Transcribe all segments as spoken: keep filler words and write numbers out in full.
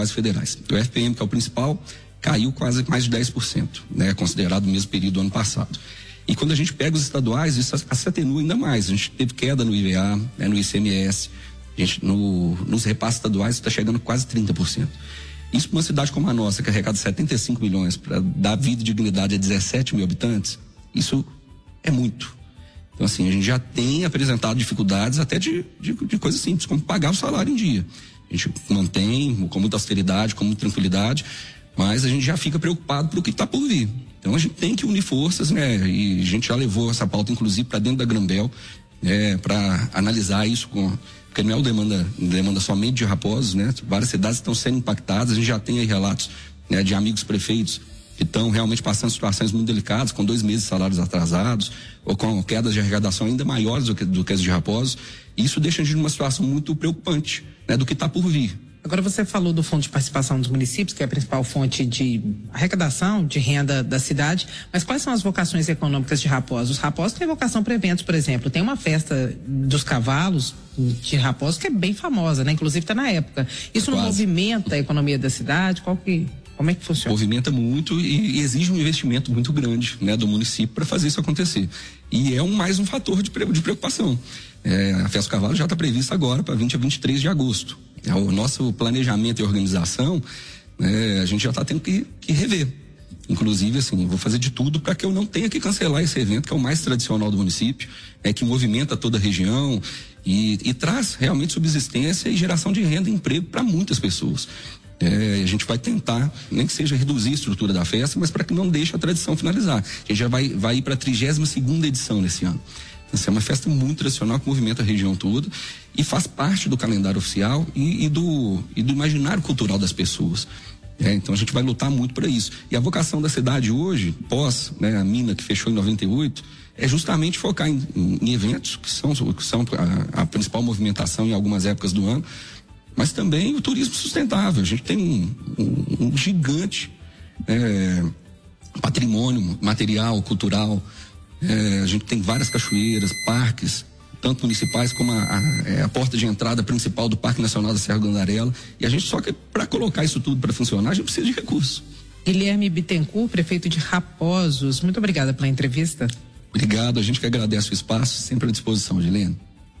federais. O F P M, que é o principal, caiu quase mais de dez por cento, né, considerado o mesmo período do ano passado. E quando a gente pega os estaduais, isso se atenua ainda mais. A gente teve queda no I V A, né, no I C M S, a gente, no, nos repasses estaduais está chegando quase trinta por cento. Isso para uma cidade como a nossa, que arrecada setenta e cinco milhões para dar vida e dignidade a dezessete mil habitantes, isso é muito. Então, assim, a gente já tem apresentado dificuldades até de, de, de coisas simples, como pagar o salário em dia. A gente mantém com muita austeridade, com muita tranquilidade, mas a gente já fica preocupado pelo que está por vir. Então a gente tem que unir forças, né? E a gente já levou essa pauta, inclusive, para dentro da Granbel, né? Para analisar isso, com, porque não é uma demanda, demanda somente de Raposos, né? Várias cidades estão sendo impactadas, a gente já tem aí relatos, né, de amigos prefeitos que estão realmente passando situações muito delicadas, com dois meses de salários atrasados, ou com quedas de arrecadação ainda maiores do que, do que as de Raposos. E isso deixa a gente numa situação muito preocupante, né? Do que está por vir. Agora, você falou do Fundo de Participação dos Municípios, que é a principal fonte de arrecadação, de renda da cidade, mas quais são as vocações econômicas de Raposos? Raposos tem vocação para eventos, por exemplo, tem uma festa dos cavalos de Raposos que é bem famosa, né? Inclusive está na época. Isso não movimenta a economia da cidade? Qual que, como é que funciona? Movimenta muito e, e exige um investimento muito grande, né, do município para fazer isso acontecer. E é um, mais um fator de, de preocupação. É, a Festa do Cavalo já está prevista agora para vinte a vinte e três de agosto. É, o nosso planejamento e organização, né, a gente já está tendo que, que rever. Inclusive, assim, vou fazer de tudo para que eu não tenha que cancelar esse evento, que é o mais tradicional do município, é, que movimenta toda a região e, e traz realmente subsistência e geração de renda e emprego para muitas pessoas. É, a gente vai tentar, nem que seja reduzir a estrutura da festa, mas para que não deixe a tradição finalizar. A gente já vai, vai ir para a trigésima segunda edição nesse ano. Essa é uma festa muito tradicional que movimenta a região toda e faz parte do calendário oficial e, e, do, e do imaginário cultural das pessoas. É, então a gente vai lutar muito para isso. E a vocação da cidade hoje, pós, né, a mina que fechou em noventa e oito, é justamente focar em, em, em eventos que são, que são a, a principal movimentação em algumas épocas do ano, mas também o turismo sustentável. A gente tem um, um, um gigante é, patrimônio material, cultural. É, a gente tem várias cachoeiras, parques, tanto municipais como a, a, a porta de entrada principal do Parque Nacional da Serra do Gandarela. E a gente só que para colocar isso tudo para funcionar, a gente precisa de recursos. Guilherme Bittencourt, prefeito de Raposos, muito obrigada pela entrevista. Obrigado, a gente que agradece o espaço, sempre à disposição, Gilene.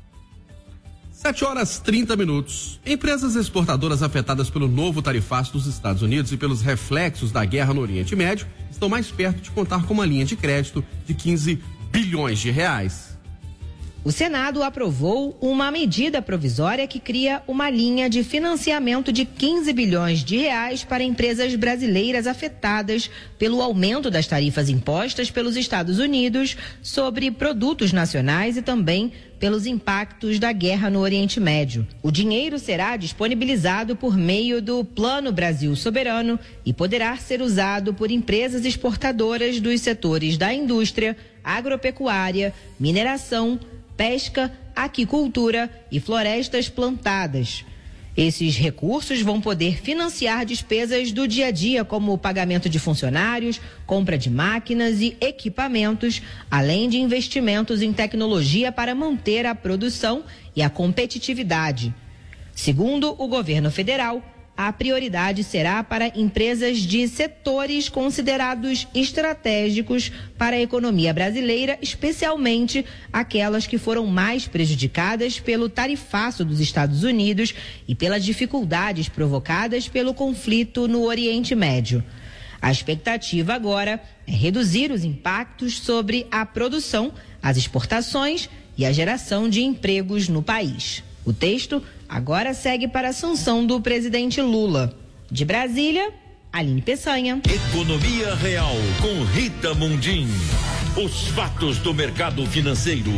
sete horas e trinta minutos. Empresas exportadoras afetadas pelo novo tarifaço dos Estados Unidos e pelos reflexos da guerra no Oriente Médio estão mais perto de contar com uma linha de crédito de quinze bilhões de reais. O Senado aprovou uma medida provisória que cria uma linha de financiamento de quinze bilhões de reais para empresas brasileiras afetadas pelo aumento das tarifas impostas pelos Estados Unidos sobre produtos nacionais e também pelos impactos da guerra no Oriente Médio. O dinheiro será disponibilizado por meio do Plano Brasil Soberano e poderá ser usado por empresas exportadoras dos setores da indústria, agropecuária, mineração, pesca, aquicultura e florestas plantadas. Esses recursos vão poder financiar despesas do dia a dia, como o pagamento de funcionários, compra de máquinas e equipamentos, além de investimentos em tecnologia para manter a produção e a competitividade. Segundo o governo federal, a prioridade será para empresas de setores considerados estratégicos para a economia brasileira, especialmente aquelas que foram mais prejudicadas pelo tarifaço dos Estados Unidos e pelas dificuldades provocadas pelo conflito no Oriente Médio. A expectativa agora é reduzir os impactos sobre a produção, as exportações e a geração de empregos no país. O texto agora segue para a sanção do presidente Lula. De Brasília, Aline Peçanha. Economia Real com Rita Mundim. Os fatos do mercado financeiro.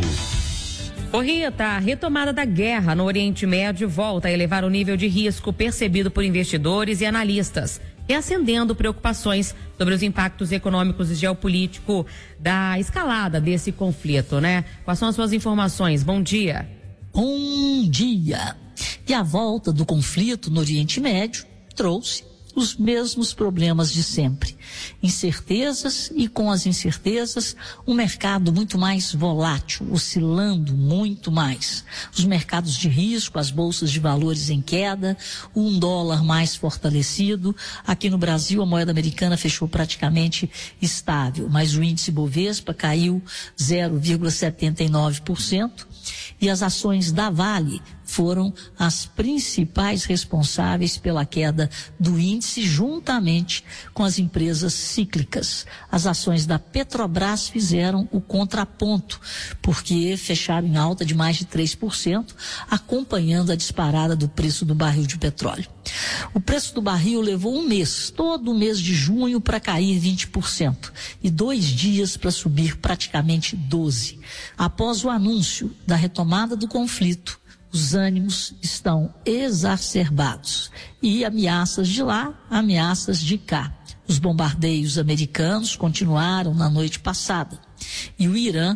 Ô Rita, a retomada da guerra no Oriente Médio volta a elevar o nível de risco percebido por investidores e analistas, reacendendo preocupações sobre os impactos econômicos e geopolíticos da escalada desse conflito, né? Quais são as suas informações? Bom dia. Bom dia. E a volta do conflito no Oriente Médio trouxe os mesmos problemas de sempre. Incertezas e com as incertezas, um mercado muito mais volátil, oscilando muito mais. Os mercados de risco, as bolsas de valores em queda, um dólar mais fortalecido. Aqui no Brasil, a moeda americana fechou praticamente estável, mas o índice Bovespa caiu zero vírgula setenta e nove por cento e as ações da Vale foram as principais responsáveis pela queda do índice, juntamente com as empresas cíclicas. As ações da Petrobras fizeram o contraponto, porque fecharam em alta de mais de três por cento, acompanhando a disparada do preço do barril de petróleo. O preço do barril levou um mês, todo o mês de junho, para cair vinte por cento e dois dias para subir praticamente doze por cento. Após o anúncio da retomada do conflito, os ânimos estão exacerbados e ameaças de lá, ameaças de cá. Os bombardeios americanos continuaram na noite passada e o Irã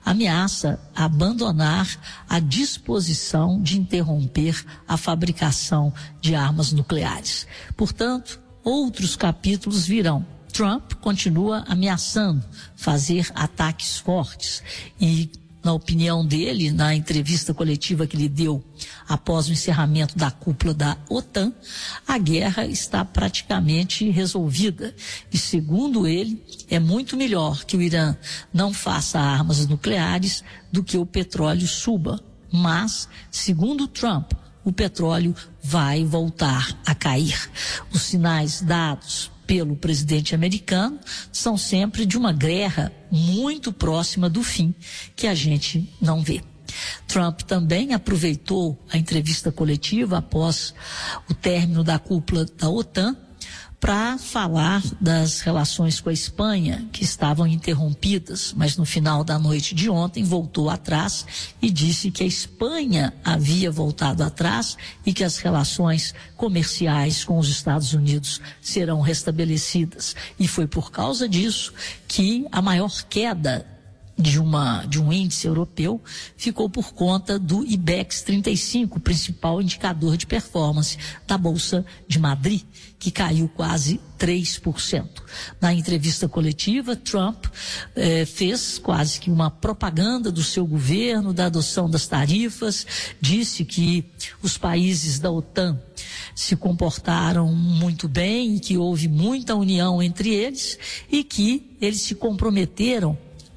ameaça abandonar a disposição de interromper a fabricação de armas nucleares. Portanto, outros capítulos virão. Trump continua ameaçando fazer ataques fortes e, na opinião dele, na entrevista coletiva que ele deu após o encerramento da cúpula da OTAN, a guerra está praticamente resolvida. E, segundo ele, é muito melhor que o Irã não faça armas nucleares do que o petróleo suba. Mas, segundo Trump, o petróleo vai voltar a cair. Os sinais dados pelo presidente americano são sempre de uma guerra muito próxima do fim, que a gente não vê. Trump também aproveitou a entrevista coletiva após o término da cúpula da OTAN para falar das relações com a Espanha, que estavam interrompidas, mas no final da noite de ontem voltou atrás e disse que a Espanha havia voltado atrás e que as relações comerciais com os Estados Unidos serão restabelecidas. E foi por causa disso que a maior queda de, uma, de um índice europeu ficou por conta do IBEX trinta e cinco, principal indicador de performance da Bolsa de Madrid, que caiu quase três por cento. Na entrevista coletiva, Trump eh, fez quase que uma propaganda do seu governo, da adoção das tarifas, disse que os países da OTAN se comportaram muito bem e que houve muita união entre eles e que eles se comprometeram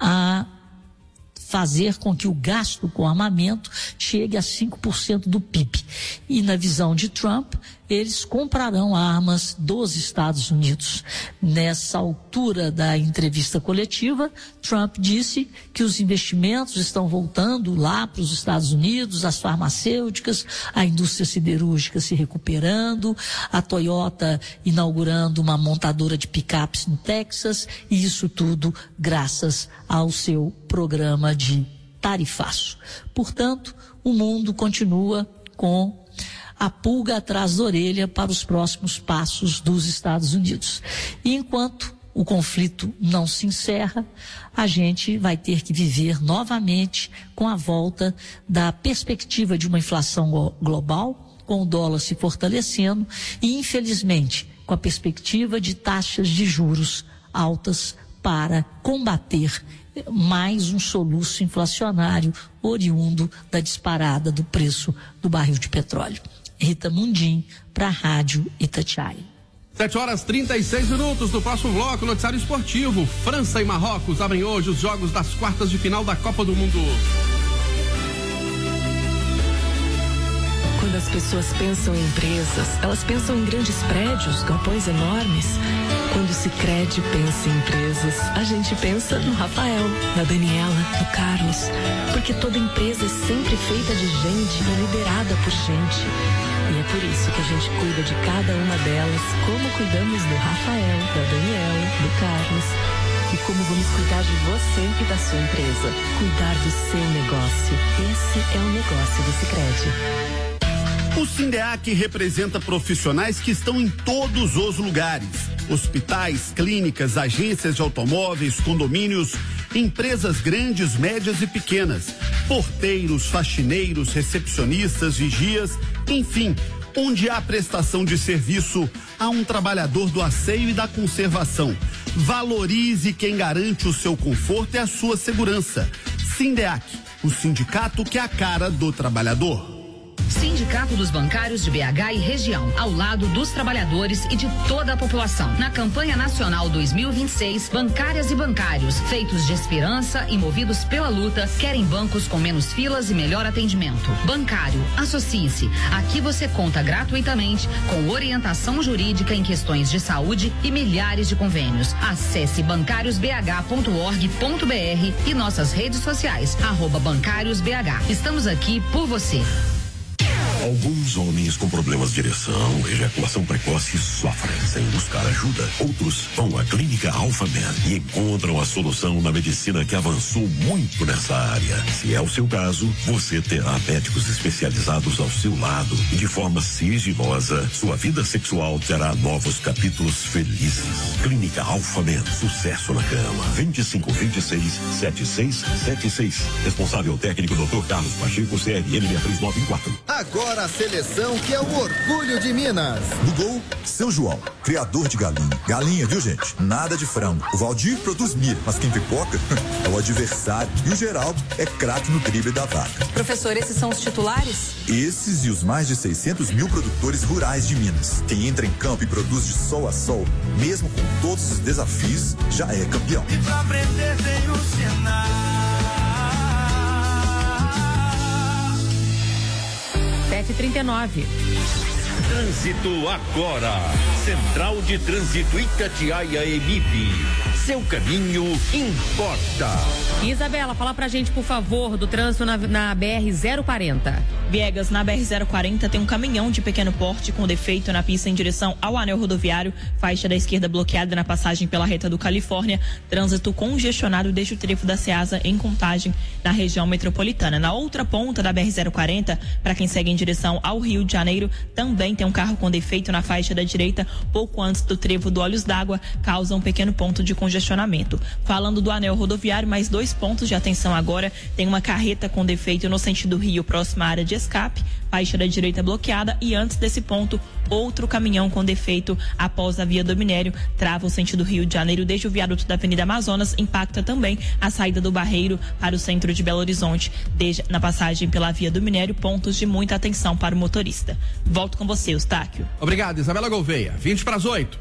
a fazer com que o gasto com armamento chegue a cinco por cento do P I B. E na visão de Trump, eles comprarão armas dos Estados Unidos. Nessa altura da entrevista coletiva, Trump disse que os investimentos estão voltando lá para os Estados Unidos, as farmacêuticas, a indústria siderúrgica se recuperando, a Toyota inaugurando uma montadora de picapes no Texas, e isso tudo graças ao seu programa de tarifaço. Portanto, o mundo continua com a pulga atrás da orelha para os próximos passos dos Estados Unidos. E enquanto o conflito não se encerra, a gente vai ter que viver novamente com a volta da perspectiva de uma inflação global, com o dólar se fortalecendo e, infelizmente, com a perspectiva de taxas de juros altas para combater mais um soluço inflacionário oriundo da disparada do preço do barril de petróleo. Rita Mundim, para a Rádio Itatiaia. sete horas e trinta e seis minutos. No próximo bloco, noticiário esportivo. França e Marrocos abrem hoje os jogos das quartas de final da Copa do Mundo. Quando as pessoas pensam em empresas, elas pensam em grandes prédios, galpões enormes. Quando o Sicredi pensa em empresas, a gente pensa no Rafael, na Daniela, no Carlos. Porque toda empresa é sempre feita de gente e liderada por gente. E é por isso que a gente cuida de cada uma delas, como cuidamos do Rafael, da Daniela, do Carlos. E como vamos cuidar de você e da sua empresa. Cuidar do seu negócio. Esse é o negócio do Sicredi. O Sindeac representa profissionais que estão em todos os lugares. Hospitais, clínicas, agências de automóveis, condomínios, empresas grandes, médias e pequenas, porteiros, faxineiros, recepcionistas, vigias, enfim, Onde há prestação de serviço, há um trabalhador do asseio e da conservação. Valorize quem garante o seu conforto e a sua segurança. Sindeac, o sindicato que é a cara do trabalhador. Sindicato dos Bancários de B H e região, ao lado dos trabalhadores e de toda a população. Na campanha nacional dois mil e vinte e seis, bancárias e bancários, feitos de esperança e movidos pela luta, querem bancos com menos filas e melhor atendimento. Bancário, associe-se. Aqui você conta gratuitamente com orientação jurídica em questões de saúde e milhares de convênios. Acesse bancários b h ponto org ponto b r e nossas redes sociais, arroba bancários b h. Estamos aqui por você. Alguns homens com problemas de ereção, ejaculação precoce sofrem sem buscar ajuda. Outros vão à clínica Alphamed e encontram a solução na medicina que avançou muito nessa área. Se é o seu caso, você terá médicos especializados ao seu lado e de forma sigilosa, sua vida sexual terá novos capítulos felizes. Clínica Alphamed, sucesso na cama. vinte e cinco, vinte e seis, setenta e seis setenta e seis. Responsável técnico doutor Carlos Pacheco, C R N seis três nove quatro. Agora a seleção que é o orgulho de Minas. No gol, seu João, criador de galinha. Galinha, viu, gente? Nada de frango. O Valdir produz milho, mas quem pipoca é o adversário. E o Geraldo é craque no drible da vaca. Professor, esses são os titulares? Esses e os mais de seiscentos mil produtores rurais de Minas. Quem entra em campo e produz de sol a sol, mesmo com todos os desafios, já é campeão. E pra aprender tem o Senar. sete e trinta e nove. Trânsito agora. Central de Trânsito Itatiaia e M I P. Seu caminho importa. Isabela, fala pra gente, por favor, do trânsito na, na B R zero quarenta. Viegas, na B R zero quarenta tem um caminhão de pequeno porte com defeito na pista em direção ao anel rodoviário, faixa da esquerda bloqueada na passagem pela reta do Califórnia, trânsito congestionado desde o trevo da Ceasa em Contagem, na região metropolitana. Na outra ponta da B R zero quarenta, para quem segue em direção ao Rio de Janeiro, também tem um carro com defeito na faixa da direita, pouco antes do trevo do Olhos d'Água, causa um pequeno ponto de congestionamento. Falando do anel rodoviário, mais dois pontos de atenção agora, tem uma carreta com defeito no sentido Rio, próxima à área de escape, faixa da direita bloqueada, e antes desse ponto, outro caminhão com defeito após a via do minério, trava o sentido Rio de Janeiro desde o viaduto da Avenida Amazonas, impacta também a saída do Barreiro para o centro de Belo Horizonte, desde, na passagem pela via do minério, pontos de muita atenção para o motorista. Volto com você, Eustáquio. Obrigado, Isabela Gouveia. vinte para as oito.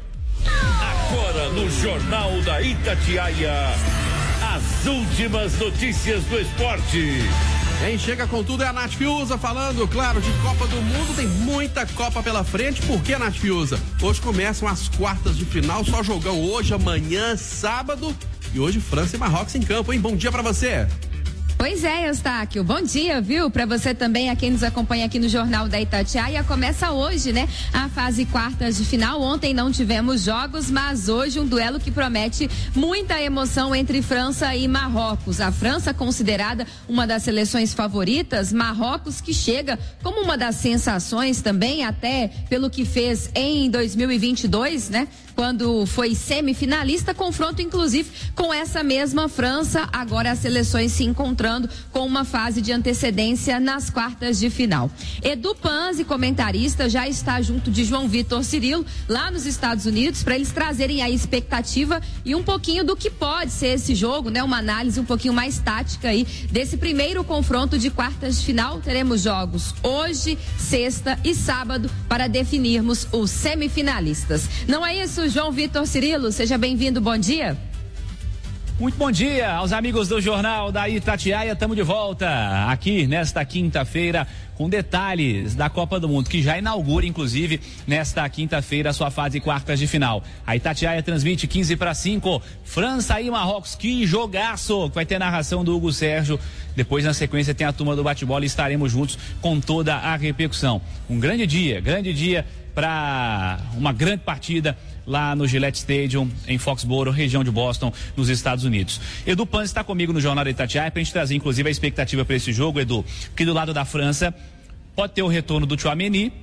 Agora no Jornal da Itatiaia, as últimas notícias do esporte. Quem chega com tudo é a Nath Fiuza, falando, claro, de Copa do Mundo. Tem muita Copa pela frente. Por que, Nath Fiuza? Hoje começam as quartas de final, só jogão hoje, amanhã, sábado. E hoje França e Marrocos em campo, hein? Bom dia pra você. Pois é, Eustáquio, bom dia, viu? Para você também, a quem nos acompanha aqui no Jornal da Itatiaia. Começa hoje, né? A fase quartas de final. Ontem não tivemos jogos, mas hoje um duelo que promete muita emoção entre França e Marrocos. A França considerada uma das seleções favoritas, Marrocos que chega como uma das sensações também, até pelo que fez em dois mil e vinte e dois, né? Quando foi semifinalista, confronto inclusive com essa mesma França. Agora as seleções se encontrando com uma fase de antecedência nas quartas de final. Edu Panzi, comentarista, já está junto de João Vitor Cirilo lá nos Estados Unidos para eles trazerem a expectativa e um pouquinho do que pode ser esse jogo, né? Uma análise um pouquinho mais tática aí desse primeiro confronto de quartas de final. Teremos jogos hoje, sexta e sábado para definirmos os semifinalistas. Não é isso, João Vitor Cirilo? Seja bem-vindo, bom dia. Muito bom dia aos amigos do Jornal da Itatiaia. Estamos de volta aqui nesta quinta-feira com detalhes da Copa do Mundo, que já inaugura, inclusive, nesta quinta-feira a sua fase quartas de final. A Itatiaia transmite quinze para cinco, França e Marrocos. Que jogaço! Vai ter narração do Hugo Sérgio. Depois, na sequência, tem a turma do bate-bola e estaremos juntos com toda a repercussão. Um grande dia, grande dia para uma grande partida lá no Gillette Stadium, em Foxboro, região de Boston, nos Estados Unidos. Edu Panzi está comigo no Jornal da Itatiaia para a gente trazer, inclusive, a expectativa para esse jogo, Edu, que do lado da França pode ter o retorno do Tchouaméni,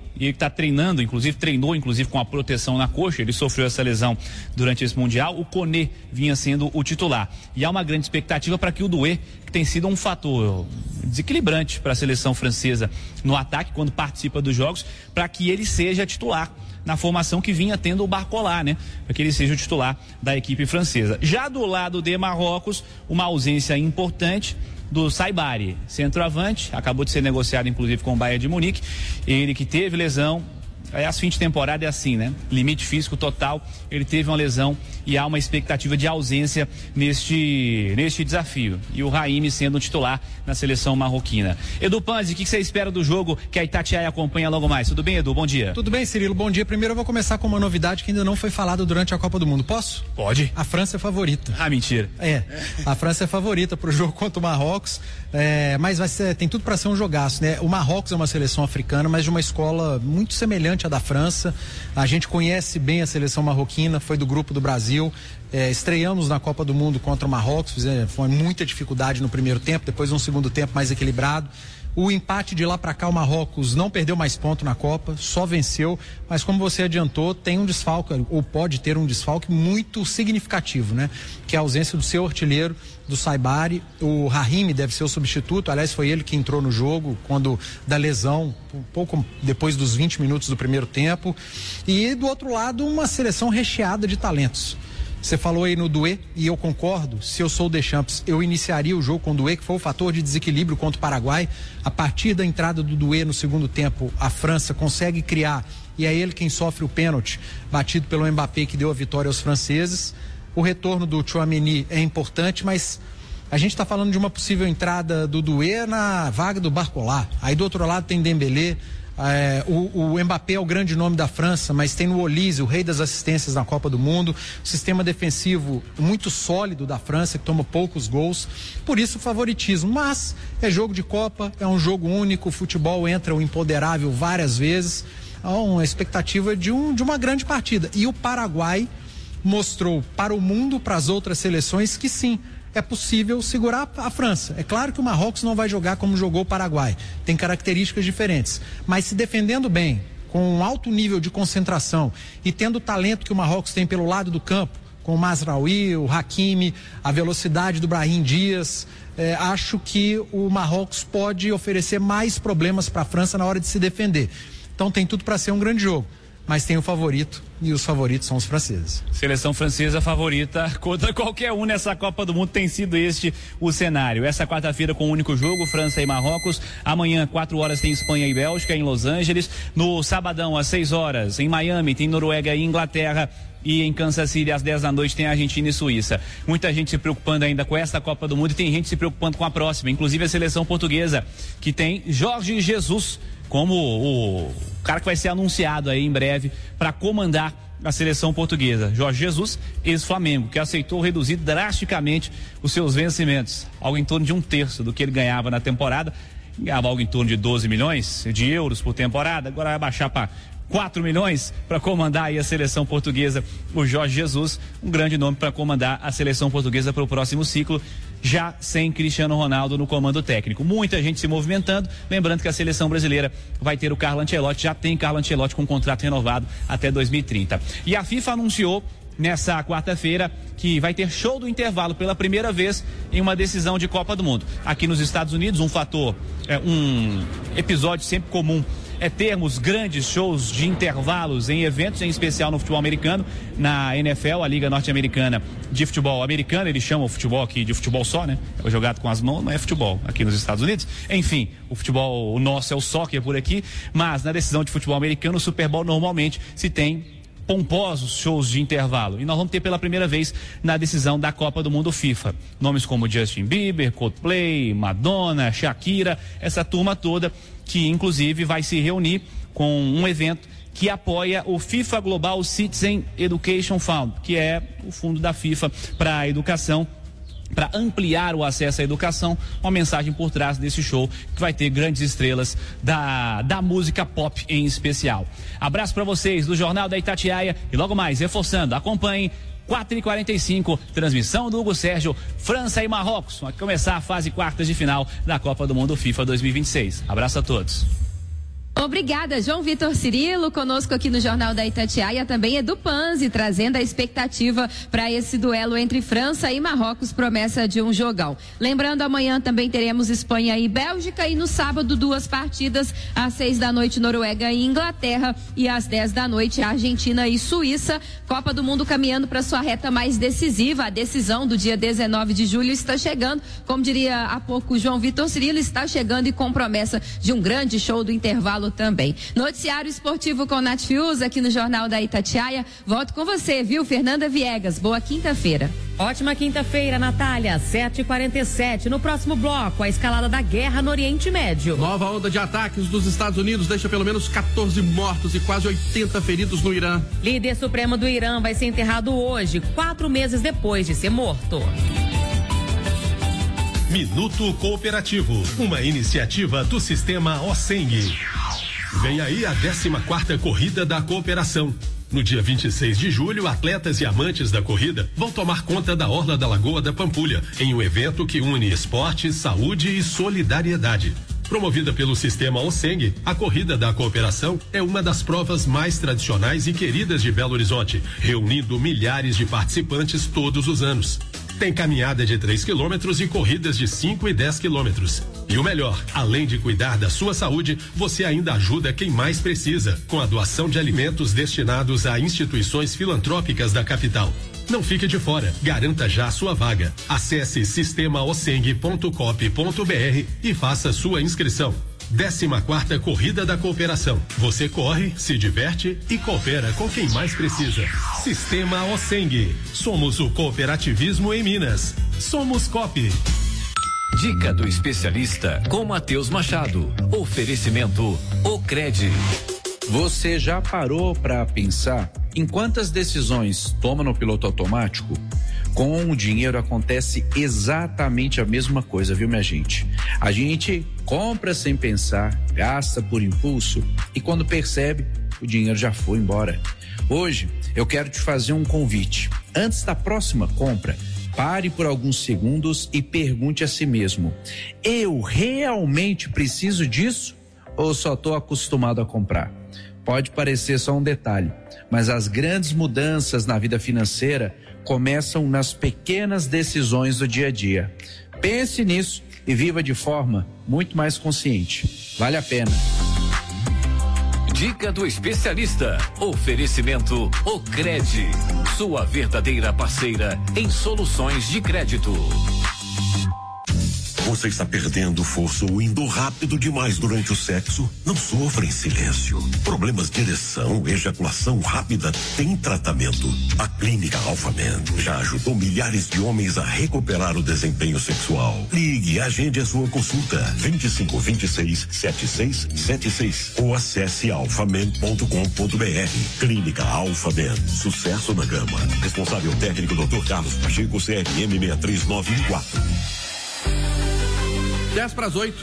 e ele está treinando, inclusive treinou inclusive com a proteção na coxa, ele sofreu essa lesão durante esse Mundial, o Koné vinha sendo o titular. E há uma grande expectativa para que o Doué, que tem sido um fator desequilibrante para a seleção francesa no ataque, quando participa dos jogos, para que ele seja titular na formação que vinha tendo o Barcola, né? Para que ele seja o titular da equipe francesa. Já do lado de Marrocos, uma ausência importante do Saibari, centroavante, acabou de ser negociado inclusive com o Bayern de Munique, ele que teve lesão. É, as fim de temporada é assim, né? Limite físico total, ele teve uma lesão e há uma expectativa de ausência neste, neste desafio. E o Raíme sendo o titular na seleção marroquina. Edu Panzi, o que você espera do jogo que a Itatiaia acompanha logo mais? Tudo bem, Edu? Bom dia. Tudo bem, Cirilo? Bom dia. Primeiro eu vou começar com uma novidade que ainda não foi falada durante a Copa do Mundo. Posso? Pode. A França é favorita. Ah, mentira. É, a França é favorita pro jogo contra o Marrocos, é, mas vai ser, tem tudo para ser um jogaço, né? O Marrocos é uma seleção africana, mas de uma escola muito semelhante à da França. A gente conhece bem a seleção marroquina, foi do grupo do Brasil. É, estreamos na Copa do Mundo contra o Marrocos, fizemos, foi muita dificuldade no primeiro tempo, depois um segundo tempo mais equilibrado. O empate de lá para cá, o Marrocos não perdeu mais ponto na Copa, só venceu, mas como você adiantou, tem um desfalque, ou pode ter um desfalque muito significativo, né? Que é a ausência do seu artilheiro, do Saibari. O Raíme deve ser o substituto, aliás foi ele que entrou no jogo quando da lesão, um pouco depois dos vinte minutos do primeiro tempo. E do outro lado, uma seleção recheada de talentos. Você falou aí no Doué, e eu concordo, se eu sou o Deschamps, eu iniciaria o jogo com o Doué, que foi o fator de desequilíbrio contra o Paraguai. A partir da entrada do Doué no segundo tempo, a França consegue criar, e é ele quem sofre o pênalti, batido pelo Mbappé, que deu a vitória aos franceses. O retorno do Tchouaméni é importante, mas a gente está falando de uma possível entrada do Doué na vaga do Barcola. Aí do outro lado tem Dembélé. É, o, o Mbappé é o grande nome da França, mas tem no Olise, o rei das assistências na Copa do Mundo, o sistema defensivo muito sólido da França, que toma poucos gols, por isso o favoritismo, mas é jogo de Copa, é um jogo único, o futebol entra o imponderável várias vezes, há uma expectativa de, um, de uma grande partida, e o Paraguai mostrou para o mundo, para as outras seleções, que sim, é possível segurar a França. É claro que o Marrocos não vai jogar como jogou o Paraguai, tem características diferentes, mas se defendendo bem, com um alto nível de concentração e tendo o talento que o Marrocos tem pelo lado do campo, com o Mazraoui, o Hakimi, a velocidade do Brahim Dias, é, acho que o Marrocos pode oferecer mais problemas para a França na hora de se defender. Então tem tudo para ser um grande jogo, mas tem o favorito, e os favoritos são os franceses. Seleção francesa favorita contra qualquer um nessa Copa do Mundo, tem sido este o cenário. Essa quarta-feira com um único jogo, França e Marrocos. Amanhã, quatro horas, tem Espanha e Bélgica em Los Angeles. No sabadão, às seis horas, em Miami, tem Noruega e Inglaterra. E em Kansas City, às dez da noite, tem Argentina e Suíça. Muita gente se preocupando ainda com esta Copa do Mundo e tem gente se preocupando com a próxima, inclusive a seleção portuguesa, que tem Jorge Jesus como o cara que vai ser anunciado aí em breve para comandar a seleção portuguesa. Jorge Jesus, ex-Flamengo, que aceitou reduzir drasticamente os seus vencimentos, algo em torno de um terço do que ele ganhava na temporada. Ganhava algo em torno de doze milhões de euros por temporada, agora vai baixar para quatro milhões para comandar aí a seleção portuguesa. O Jorge Jesus, um grande nome para comandar a seleção portuguesa para o próximo ciclo, já sem Cristiano Ronaldo no comando técnico. Muita gente se movimentando, lembrando que a seleção brasileira vai ter o Carlo Ancelotti, já tem Carlo Ancelotti com contrato renovado até dois mil e trinta. E a FIFA anunciou nessa quarta-feira que vai ter show do intervalo pela primeira vez em uma decisão de Copa do Mundo. Aqui nos Estados Unidos, um fator, é, um episódio sempre comum é termos grandes shows de intervalos em eventos, em especial no futebol americano. Na N F L, a Liga Norte-Americana de Futebol Americano, eles chamam o futebol aqui de futebol só, né? É jogado com as mãos, não é futebol aqui nos Estados Unidos. Enfim, o futebol, o nosso é o soccer por aqui, mas na decisão de futebol americano, o Super Bowl normalmente se tem pomposos shows de intervalo. E nós vamos ter pela primeira vez na decisão da Copa do Mundo FIFA. Nomes como Justin Bieber, Coldplay, Madonna, Shakira, essa turma toda que inclusive vai se reunir com um evento que apoia o FIFA Global Citizen Education Fund, que é o fundo da FIFA para a educação, para ampliar o acesso à educação. Uma mensagem por trás desse show que vai ter grandes estrelas da, da música pop em especial. Abraço para vocês do Jornal da Itatiaia e logo mais, reforçando, acompanhem quatro e quarenta e cinco, transmissão do Hugo Sérgio, França e Marrocos. Vai começar a fase quartas de final da Copa do Mundo FIFA dois mil e vinte e seis. Abraço a todos. Obrigada, João Vitor Cirilo, conosco aqui no Jornal da Itatiaia, também Edu Panzi, trazendo a expectativa para esse duelo entre França e Marrocos, promessa de um jogão. Lembrando, amanhã também teremos Espanha e Bélgica, e no sábado duas partidas, às seis da noite Noruega e Inglaterra, e às dez da noite Argentina e Suíça. Copa do Mundo caminhando para sua reta mais decisiva. A decisão do dia dezenove de julho está chegando, como diria há pouco o João Vitor Cirilo, está chegando e com promessa de um grande show do intervalo também. Noticiário esportivo com Nath Fiuza aqui no Jornal da Itatiaia. Volto com você, viu, Fernanda Viegas? Boa quinta-feira. Ótima quinta-feira, Natália, sete e quarenta e sete. No próximo bloco, a escalada da guerra no Oriente Médio. Nova onda de ataques dos Estados Unidos deixa pelo menos quatorze mortos e quase oitenta feridos no Irã. Líder supremo do Irã vai ser enterrado hoje, quatro meses depois de ser morto. Minuto Cooperativo, uma iniciativa do Sistema OSENG. Vem aí a décima quarta Corrida da Cooperação. No dia vinte e seis de julho, atletas e amantes da corrida vão tomar conta da Orla da Lagoa da Pampulha, em um evento que une esporte, saúde e solidariedade. Promovida pelo Sistema OSENG, a Corrida da Cooperação é uma das provas mais tradicionais e queridas de Belo Horizonte, reunindo milhares de participantes todos os anos. Tem caminhada de três quilômetros e corridas de cinco e dez quilômetros. E o melhor, além de cuidar da sua saúde, você ainda ajuda quem mais precisa, com a doação de alimentos destinados a instituições filantrópicas da capital. Não fique de fora, garanta já a sua vaga. Acesse sistema oseng ponto cop ponto br e faça sua inscrição. décima quarta Corrida da Cooperação. Você corre, se diverte e coopera com quem mais precisa. Sistema OSENG. Somos o cooperativismo em Minas. Somos Cop. Dica do especialista com Matheus Machado. Oferecimento Ocred. Você já parou para pensar em quantas decisões toma no piloto automático? Com o dinheiro acontece exatamente a mesma coisa, viu, minha gente? A gente compra sem pensar, gasta por impulso e quando percebe, o dinheiro já foi embora. Hoje, eu quero te fazer um convite. Antes da próxima compra, pare por alguns segundos e pergunte a si mesmo: eu realmente preciso disso ou só estou acostumado a comprar? Pode parecer só um detalhe, mas as grandes mudanças na vida financeira começam nas pequenas decisões do dia a dia. Pense nisso e viva de forma muito mais consciente. Vale a pena. Dica do especialista. Oferecimento Ocred. Sua verdadeira parceira em soluções de crédito. Você está perdendo força ou indo rápido demais durante o sexo? Não sofra em silêncio. Problemas de ereção, ejaculação rápida, tem tratamento. A Clínica Alphaman já ajudou milhares de homens a recuperar o desempenho sexual. Ligue e agende a sua consulta. vinte e cinco, vinte e seis, setenta e seis setenta e seis ou acesse alphaman ponto com ponto br. Clínica Alphaman. Sucesso na gama. Responsável técnico doutor Carlos Pacheco, C R M seis três nove um quatro. dez para as oito.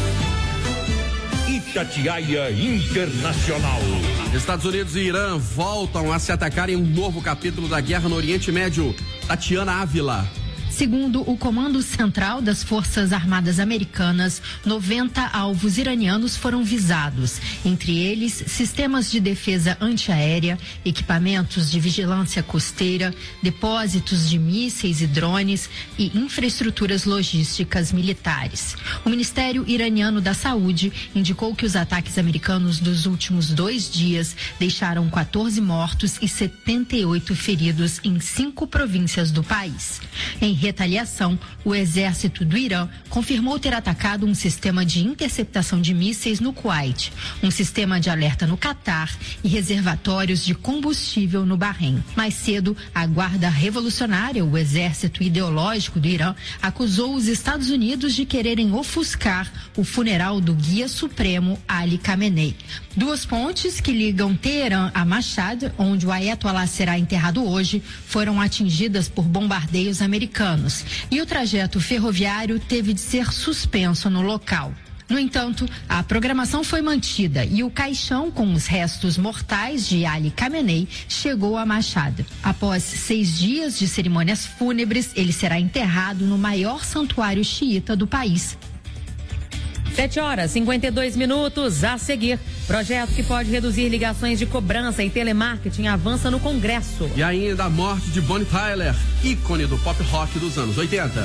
Itatiaia Internacional. Estados Unidos e Irã voltam a se atacar em um novo capítulo da guerra no Oriente Médio. Tatiana Ávila. Segundo o Comando Central das Forças Armadas Americanas, noventa alvos iranianos foram visados, entre eles sistemas de defesa antiaérea, equipamentos de vigilância costeira, depósitos de mísseis e drones e infraestruturas logísticas militares. O Ministério Iraniano da Saúde indicou que os ataques americanos dos últimos dois dias deixaram quatorze mortos e setenta e oito feridos em cinco províncias do país. Em retaliação, o exército do Irã confirmou ter atacado um sistema de interceptação de mísseis no Kuwait, um sistema de alerta no Catar e reservatórios de combustível no Bahrein. Mais cedo, a Guarda Revolucionária, o exército ideológico do Irã, acusou os Estados Unidos de quererem ofuscar o funeral do guia supremo Ali Khamenei. Duas pontes que ligam Teherã a Mashhad, onde o Ayatollah será enterrado hoje, foram atingidas por bombardeios americanos e o trajeto ferroviário teve de ser suspenso no local. No entanto, a programação foi mantida e o caixão com os restos mortais de Ali Khamenei chegou a Mashhad. Após seis dias de cerimônias fúnebres, ele será enterrado no maior santuário xiita do país. sete horas e cinquenta e dois minutos a seguir. Projeto que pode reduzir ligações de cobrança e telemarketing avança no Congresso. E ainda a morte de Bonnie Tyler, ícone do pop rock dos anos oitenta.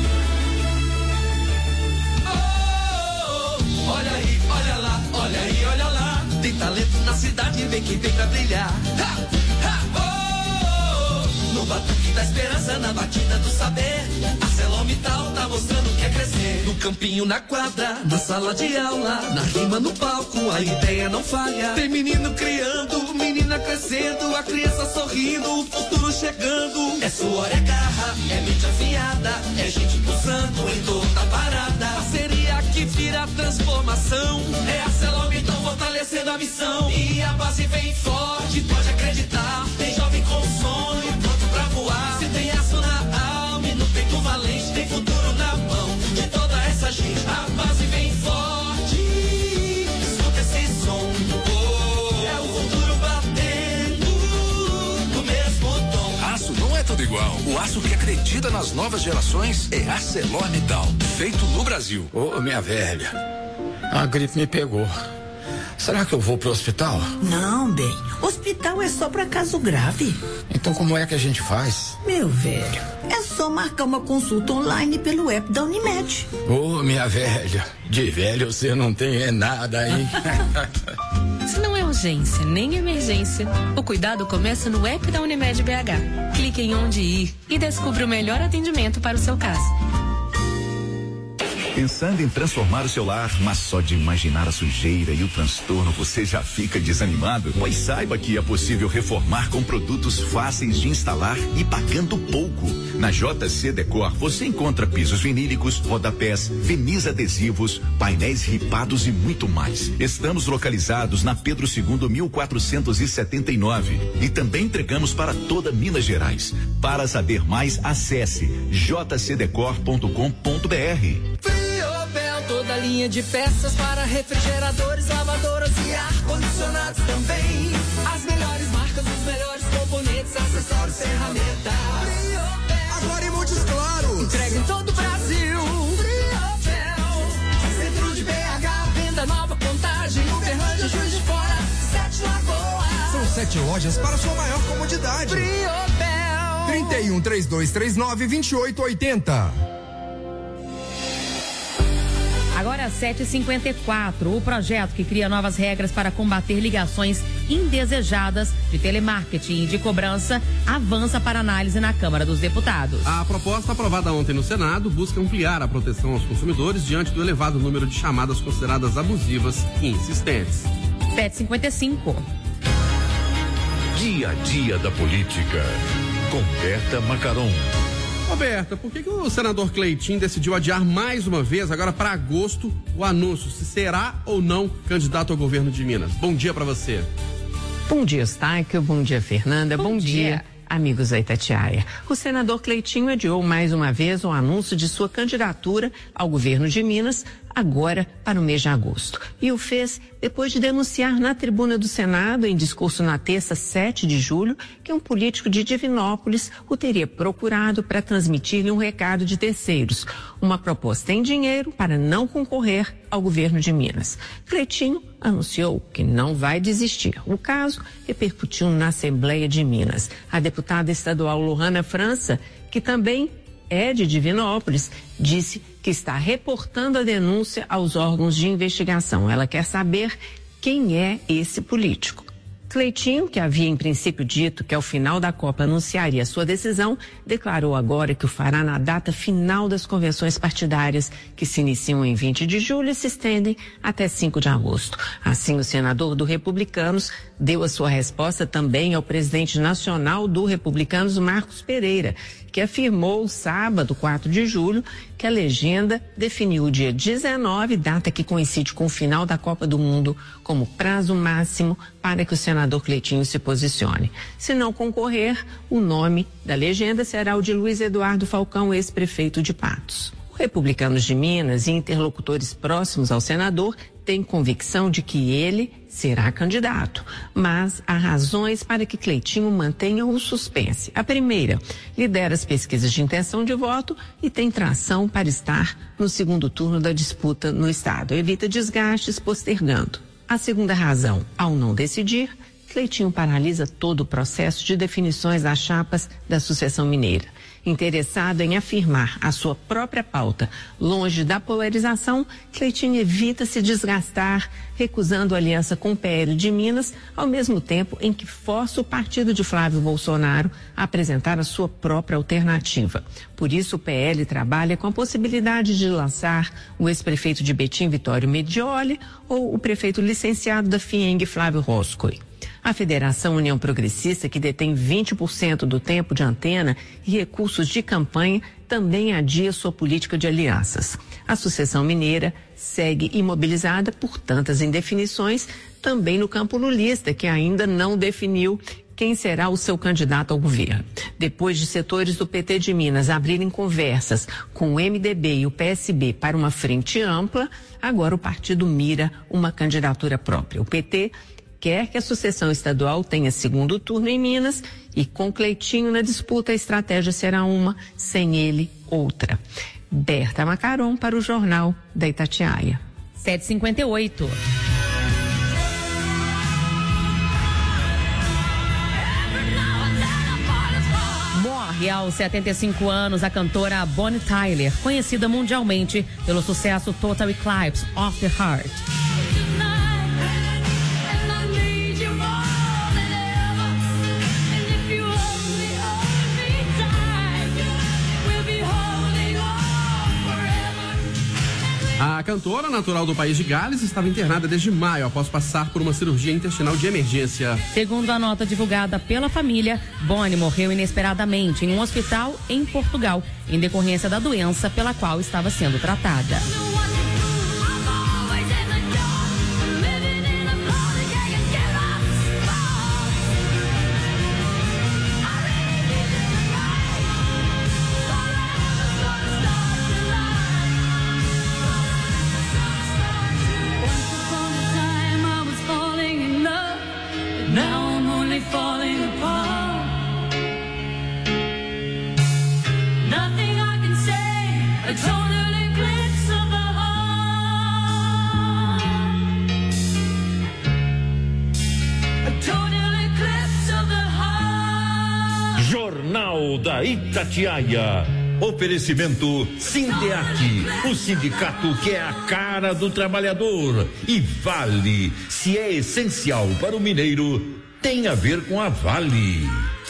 Oh, olha aí, olha lá, olha aí, olha lá. Tem talento na cidade, vem que vem pra brilhar. Ha, ha, oh, oh, no batuque da esperança, na batida do saber. A ArcelorMittal tá mostrando que é crescer. No campinho, na quadra, na sala de aula, na rima, no palco, a ideia não falha. Tem menino criando, menina crescendo, a criança sorrindo, o futuro chegando. É suor, é garra, é mente afiada, é gente pulsando em toda a parada. Parceria que vira transformação, é a ArcelorMittal fortalecendo a missão. E a base vem forte, pode acreditar. Tem jovem com sonho, pronto pra voar. Se tem aço na alma e no peito valente, tem futuro na mão de toda essa gente. A base vem forte, escuta esse som. Oh, é o futuro batendo no mesmo tom. Aço não é tudo igual. O aço que acredita nas novas gerações é ArcelorMittal, feito no Brasil. Ô, minha velha, a gripe me pegou. Será que eu vou pro hospital? Não, bem. Hospital é só pra caso grave. Então como é que a gente faz? Meu velho, é só marcar uma consulta online pelo app da Unimed. Ô, minha velha, de velho você não tem é nada, hein? Se não é urgência nem emergência, o cuidado começa no app da Unimed B H. Clique em onde ir e descubra o melhor atendimento para o seu caso. Pensando em transformar o seu lar, mas só de imaginar a sujeira e o transtorno você já fica desanimado? Pois saiba que é possível reformar com produtos fáceis de instalar e pagando pouco. Na J C Decor você encontra pisos vinílicos, rodapés, verniz adesivos, painéis ripados e muito mais. Estamos localizados na Pedro segundo mil quatrocentos e setenta e nove e também entregamos para toda Minas Gerais. Para saber mais, acesse j c decor ponto com ponto b r. Toda linha de peças para refrigeradores, lavadoras e ar-condicionados também. As melhores marcas, os melhores componentes, acessórios, ferramentas. Agora em Montes Claros. Entrega em todo o Brasil. Friobel. Centro de B H, venda nova, Contagem, Uberlândia, Juiz de Fora, Sete Lagoas. São sete lojas para sua maior comodidade. Friobel. trinta e um, trinta e dois trinta e nove, vinte e oito oitenta. Agora sete e cinquenta e quatro, o projeto que cria novas regras para combater ligações indesejadas de telemarketing e de cobrança avança para análise na Câmara dos Deputados. A proposta aprovada ontem no Senado busca ampliar a proteção aos consumidores diante do elevado número de chamadas consideradas abusivas e insistentes. sete e cinquenta e cinco. Dia a dia da política, com Berta Macaron. Roberta, por que, que o senador Cleitinho decidiu adiar mais uma vez, agora para agosto, o anúncio se será ou não candidato ao governo de Minas? Bom dia para você. Bom dia, Eustáquio. Bom dia, Fernanda. Bom, Bom dia. dia, amigos da Itatiaia. O senador Cleitinho adiou mais uma vez o anúncio de sua candidatura ao governo de Minas, agora para o mês de agosto. E o fez depois de denunciar na tribuna do Senado, em discurso na terça, sete de julho, que um político de Divinópolis o teria procurado para transmitir-lhe um recado de terceiros, uma proposta em dinheiro para não concorrer ao governo de Minas. Cleitinho anunciou que não vai desistir. O caso repercutiu na Assembleia de Minas. A deputada estadual Lohana França, que também é de Divinópolis, disse que está reportando a denúncia aos órgãos de investigação. Ela quer saber quem é esse político. Cleitinho, que havia em princípio dito que ao final da Copa anunciaria sua decisão, declarou agora que o fará na data final das convenções partidárias, que se iniciam em vinte de julho e se estendem até cinco de agosto. Assim, o senador do Republicanos deu a sua resposta também ao presidente nacional do Republicanos, Marcos Pereira, que afirmou sábado, quatro de julho, que a legenda definiu o dia dezenove, data que coincide com o final da Copa do Mundo, como prazo máximo para que o senador Cleitinho se posicione. Se não concorrer, o nome da legenda será o de Luiz Eduardo Falcão, ex-prefeito de Patos. O Republicanos de Minas e interlocutores próximos ao senador têm convicção de que ele será candidato, mas há razões para que Cleitinho mantenha o suspense. A primeira, lidera as pesquisas de intenção de voto e tem tração para estar no segundo turno da disputa no estado. Evita desgastes postergando. A segunda razão, ao não decidir, Cleitinho paralisa todo o processo de definições das chapas da sucessão mineira. Interessado em afirmar a sua própria pauta longe da polarização, Cleitinho evita se desgastar, recusando aliança com o P L de Minas, ao mesmo tempo em que força o partido de Flávio Bolsonaro a apresentar a sua própria alternativa. Por isso, o P L trabalha com a possibilidade de lançar o ex-prefeito de Betim, Vitório Medioli, ou o prefeito licenciado da FIENG, Flávio Roscoe. A Federação União Progressista, que detém vinte por cento do tempo de antena e recursos de campanha, também adia sua política de alianças. A sucessão mineira segue imobilizada por tantas indefinições, também no campo lulista, que ainda não definiu quem será o seu candidato ao governo. Depois de setores do P T de Minas abrirem conversas com o M D B e o P S B para uma frente ampla, agora o partido mira uma candidatura própria. O P T quer que a sucessão estadual tenha segundo turno em Minas e com Cleitinho na disputa a estratégia será uma, sem ele, outra. Berta Macaron para o Jornal da Itatiaia. sete e cinquenta e oito. Morre aos setenta e cinco anos a cantora Bonnie Tyler, conhecida mundialmente pelo sucesso Total Eclipse of the Heart. A cantora, natural do país de Gales, estava internada desde maio após passar por uma cirurgia intestinal de emergência. Segundo a nota divulgada pela família, Bonnie morreu inesperadamente em um hospital em Portugal, em decorrência da doença pela qual estava sendo tratada. Jornal da Itatiaia. Oferecimento Sindeac, o sindicato que é a cara do trabalhador. E Vale, se é essencial para o mineiro, tem a ver com a Vale.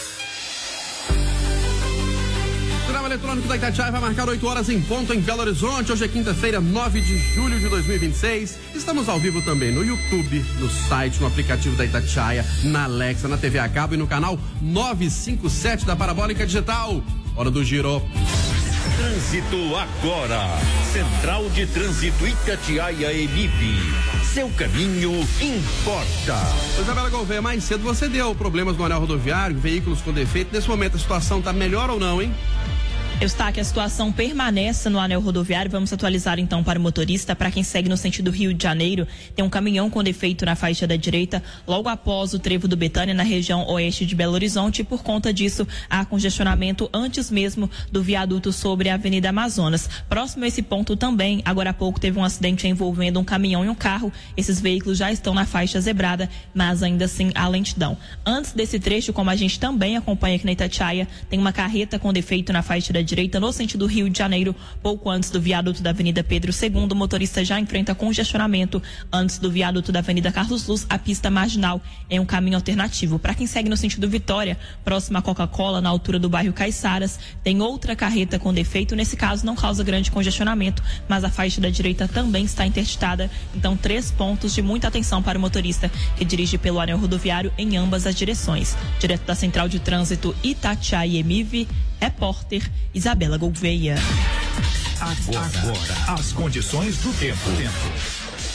O Jornal Eletrônico da Itatiaia vai marcar oito horas em ponto em Belo Horizonte. Hoje é quinta-feira, nove de julho de dois mil e vinte e seis. Estamos ao vivo também no YouTube, no site, no aplicativo da Itatiaia, na Alexa, na T V a cabo e no canal novecentos e cinquenta e sete da Parabólica Digital. Hora do giro. Trânsito agora. Central de Trânsito Itatiaia e M I P. Seu caminho importa. Isabela Gouveia, mais cedo você deu problemas no anel rodoviário, veículos com defeito. Nesse momento a situação está melhor ou não, hein? Eustáquio, a situação permanece no anel rodoviário. Vamos atualizar então para o motorista. Para quem segue no sentido Rio de Janeiro, tem um caminhão com defeito na faixa da direita, logo após o trevo do Betânia, na região oeste de Belo Horizonte. E por conta disso, há congestionamento antes mesmo do viaduto sobre a Avenida Amazonas. Próximo a esse ponto também, agora há pouco teve um acidente envolvendo um caminhão e um carro. Esses veículos já estão na faixa zebrada, mas ainda assim há lentidão. Antes desse trecho, como a gente também acompanha aqui na Itatiaia, tem uma carreta com defeito na faixa da direita no sentido Rio de Janeiro, pouco antes do viaduto da Avenida Pedro segundo. O motorista já enfrenta congestionamento antes do viaduto da Avenida Carlos Luz. A pista marginal é um caminho alternativo. Para quem segue no sentido Vitória, próximo à Coca-Cola, na altura do bairro Caiçaras, tem outra carreta com defeito. Nesse caso não causa grande congestionamento, mas a faixa da direita também está interditada. Então, três pontos de muita atenção para o motorista que dirige pelo anel rodoviário em ambas as direções. Direto da Central de Trânsito Itatiaia e M I V, repórter Isabela Gouveia. Agora, Agora, as condições do tempo.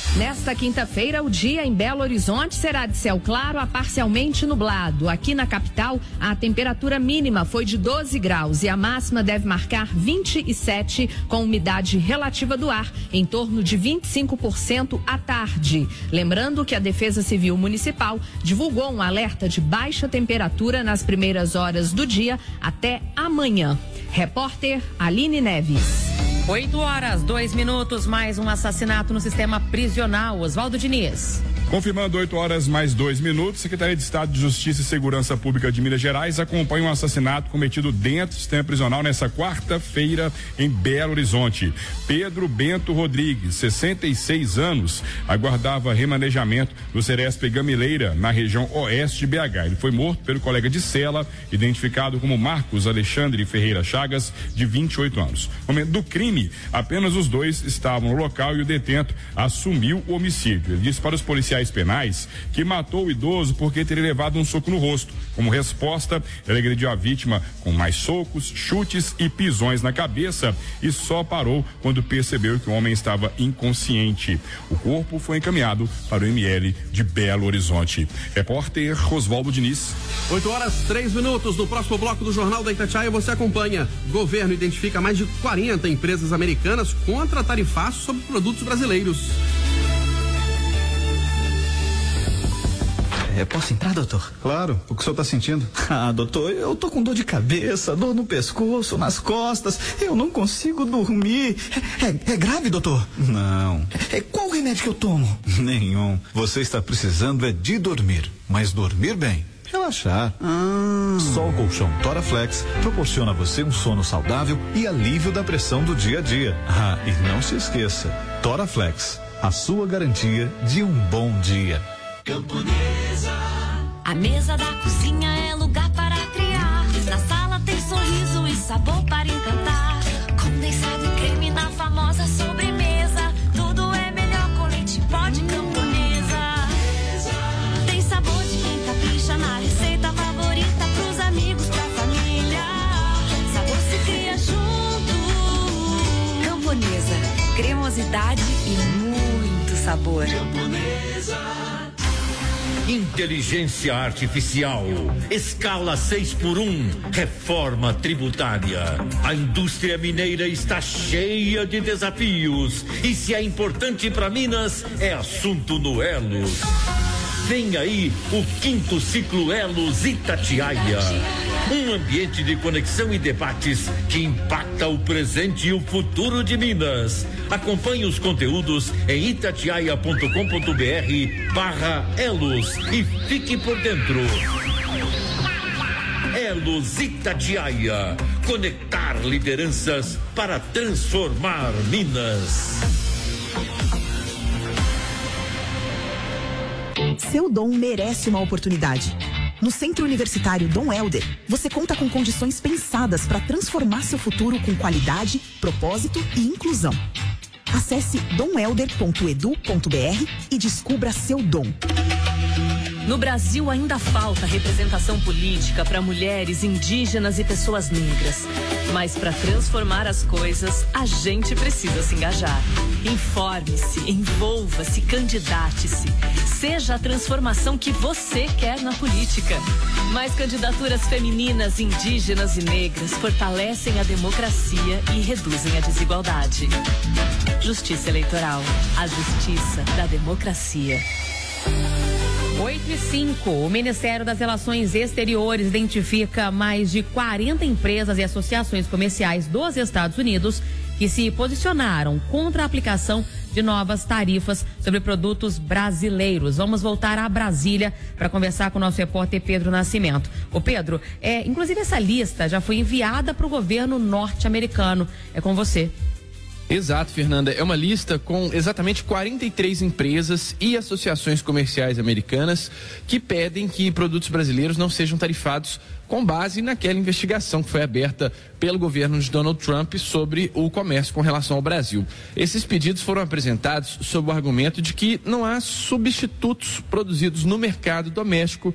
Nesta quinta-feira, o dia em Belo Horizonte será de céu claro a parcialmente nublado. Aqui na capital, a temperatura mínima foi de doze graus e a máxima deve marcar vinte e sete, com umidade relativa do ar em torno de vinte e cinco por cento à tarde. Lembrando que a Defesa Civil Municipal divulgou um alerta de baixa temperatura nas primeiras horas do dia até amanhã. Repórter Aline Neves. oito horas, dois minutos, mais um assassinato no sistema prisional. Oswaldo Diniz. Confirmando oito horas mais dois minutos, Secretaria de Estado de Justiça e Segurança Pública de Minas Gerais acompanha um assassinato cometido dentro do sistema prisional nessa quarta-feira em Belo Horizonte. Pedro Bento Rodrigues, sessenta e seis anos, aguardava remanejamento no Seresp Gamileira, na região oeste de B H. Ele foi morto pelo colega de cela, identificado como Marcos Alexandre Ferreira Chagas, de vinte e oito anos. No momento do crime, apenas os dois estavam no local e o detento assumiu o homicídio. Ele disse para os policiais penais que matou o idoso porque teria levado um soco no rosto. Como resposta, ele agrediu a vítima com mais socos, chutes e pisões na cabeça e só parou quando percebeu que o homem estava inconsciente. O corpo foi encaminhado para o M L de Belo Horizonte. Repórter Oswaldo Diniz. oito horas, três minutos. No próximo bloco do Jornal da Itatiaia você acompanha. Governo identifica mais de quarenta empresas americanas contra tarifaço sobre produtos brasileiros. É, posso entrar, doutor? Claro, o que o senhor está sentindo? Ah, doutor, eu tô com dor de cabeça, dor no pescoço, nas costas, eu não consigo dormir. É, é grave, doutor? Não. É, qual o remédio que eu tomo? Nenhum. Você está precisando é de dormir, mas dormir bem. Relaxar. Ah. Só o colchão Toraflex proporciona a você um sono saudável e alívio da pressão do dia a dia. Ah, e não se esqueça, Toraflex, a sua garantia de um bom dia. Camponesa. A mesa da cozinha é lugar para criar. Na sala tem sorriso e sabor para encantar. Condensado e creme na famosa sobremesa. Tudo é melhor com leite pó de Camponesa. Tem sabor de quem capricha na receita favorita pros amigos, pra família. Sabor se cria junto. Camponesa, cremosidade e muito sabor. Camponesa. Inteligência artificial, escala seis por um, reforma tributária. A indústria mineira está cheia de desafios e se é importante para Minas, é assunto no Elos. Vem aí o quinto ciclo Elos Itatiaia. Um ambiente de conexão e debates que impacta o presente e o futuro de Minas. Acompanhe os conteúdos em itatiaia ponto com ponto br barra Elos e fique por dentro. Elos Itatiaia. Conectar lideranças para transformar Minas. Seu dom merece uma oportunidade. No Centro Universitário Dom Helder, você conta com condições pensadas para transformar seu futuro com qualidade, propósito e inclusão. Acesse dom helder ponto edu ponto br e descubra seu dom. No Brasil ainda falta representação política para mulheres, indígenas e pessoas negras. Mas para transformar as coisas, a gente precisa se engajar. Informe-se, envolva-se, candidate-se. Seja a transformação que você quer na política. Mais candidaturas femininas, indígenas e negras fortalecem a democracia e reduzem a desigualdade. Justiça Eleitoral, a justiça da democracia. oito e cinco. O Ministério das Relações Exteriores identifica mais de quarenta empresas e associações comerciais dos Estados Unidos que se posicionaram contra a aplicação de novas tarifas sobre produtos brasileiros. Vamos voltar a Brasília para conversar com o nosso repórter Pedro Nascimento. Ô Pedro, é, inclusive essa lista já foi enviada para o governo norte-americano. É com você. Exato, Fernanda. É uma lista com exatamente quarenta e três empresas e associações comerciais americanas que pedem que produtos brasileiros não sejam tarifados com base naquela investigação que foi aberta pelo governo de Donald Trump sobre o comércio com relação ao Brasil. Esses pedidos foram apresentados sob o argumento de que não há substitutos produzidos no mercado doméstico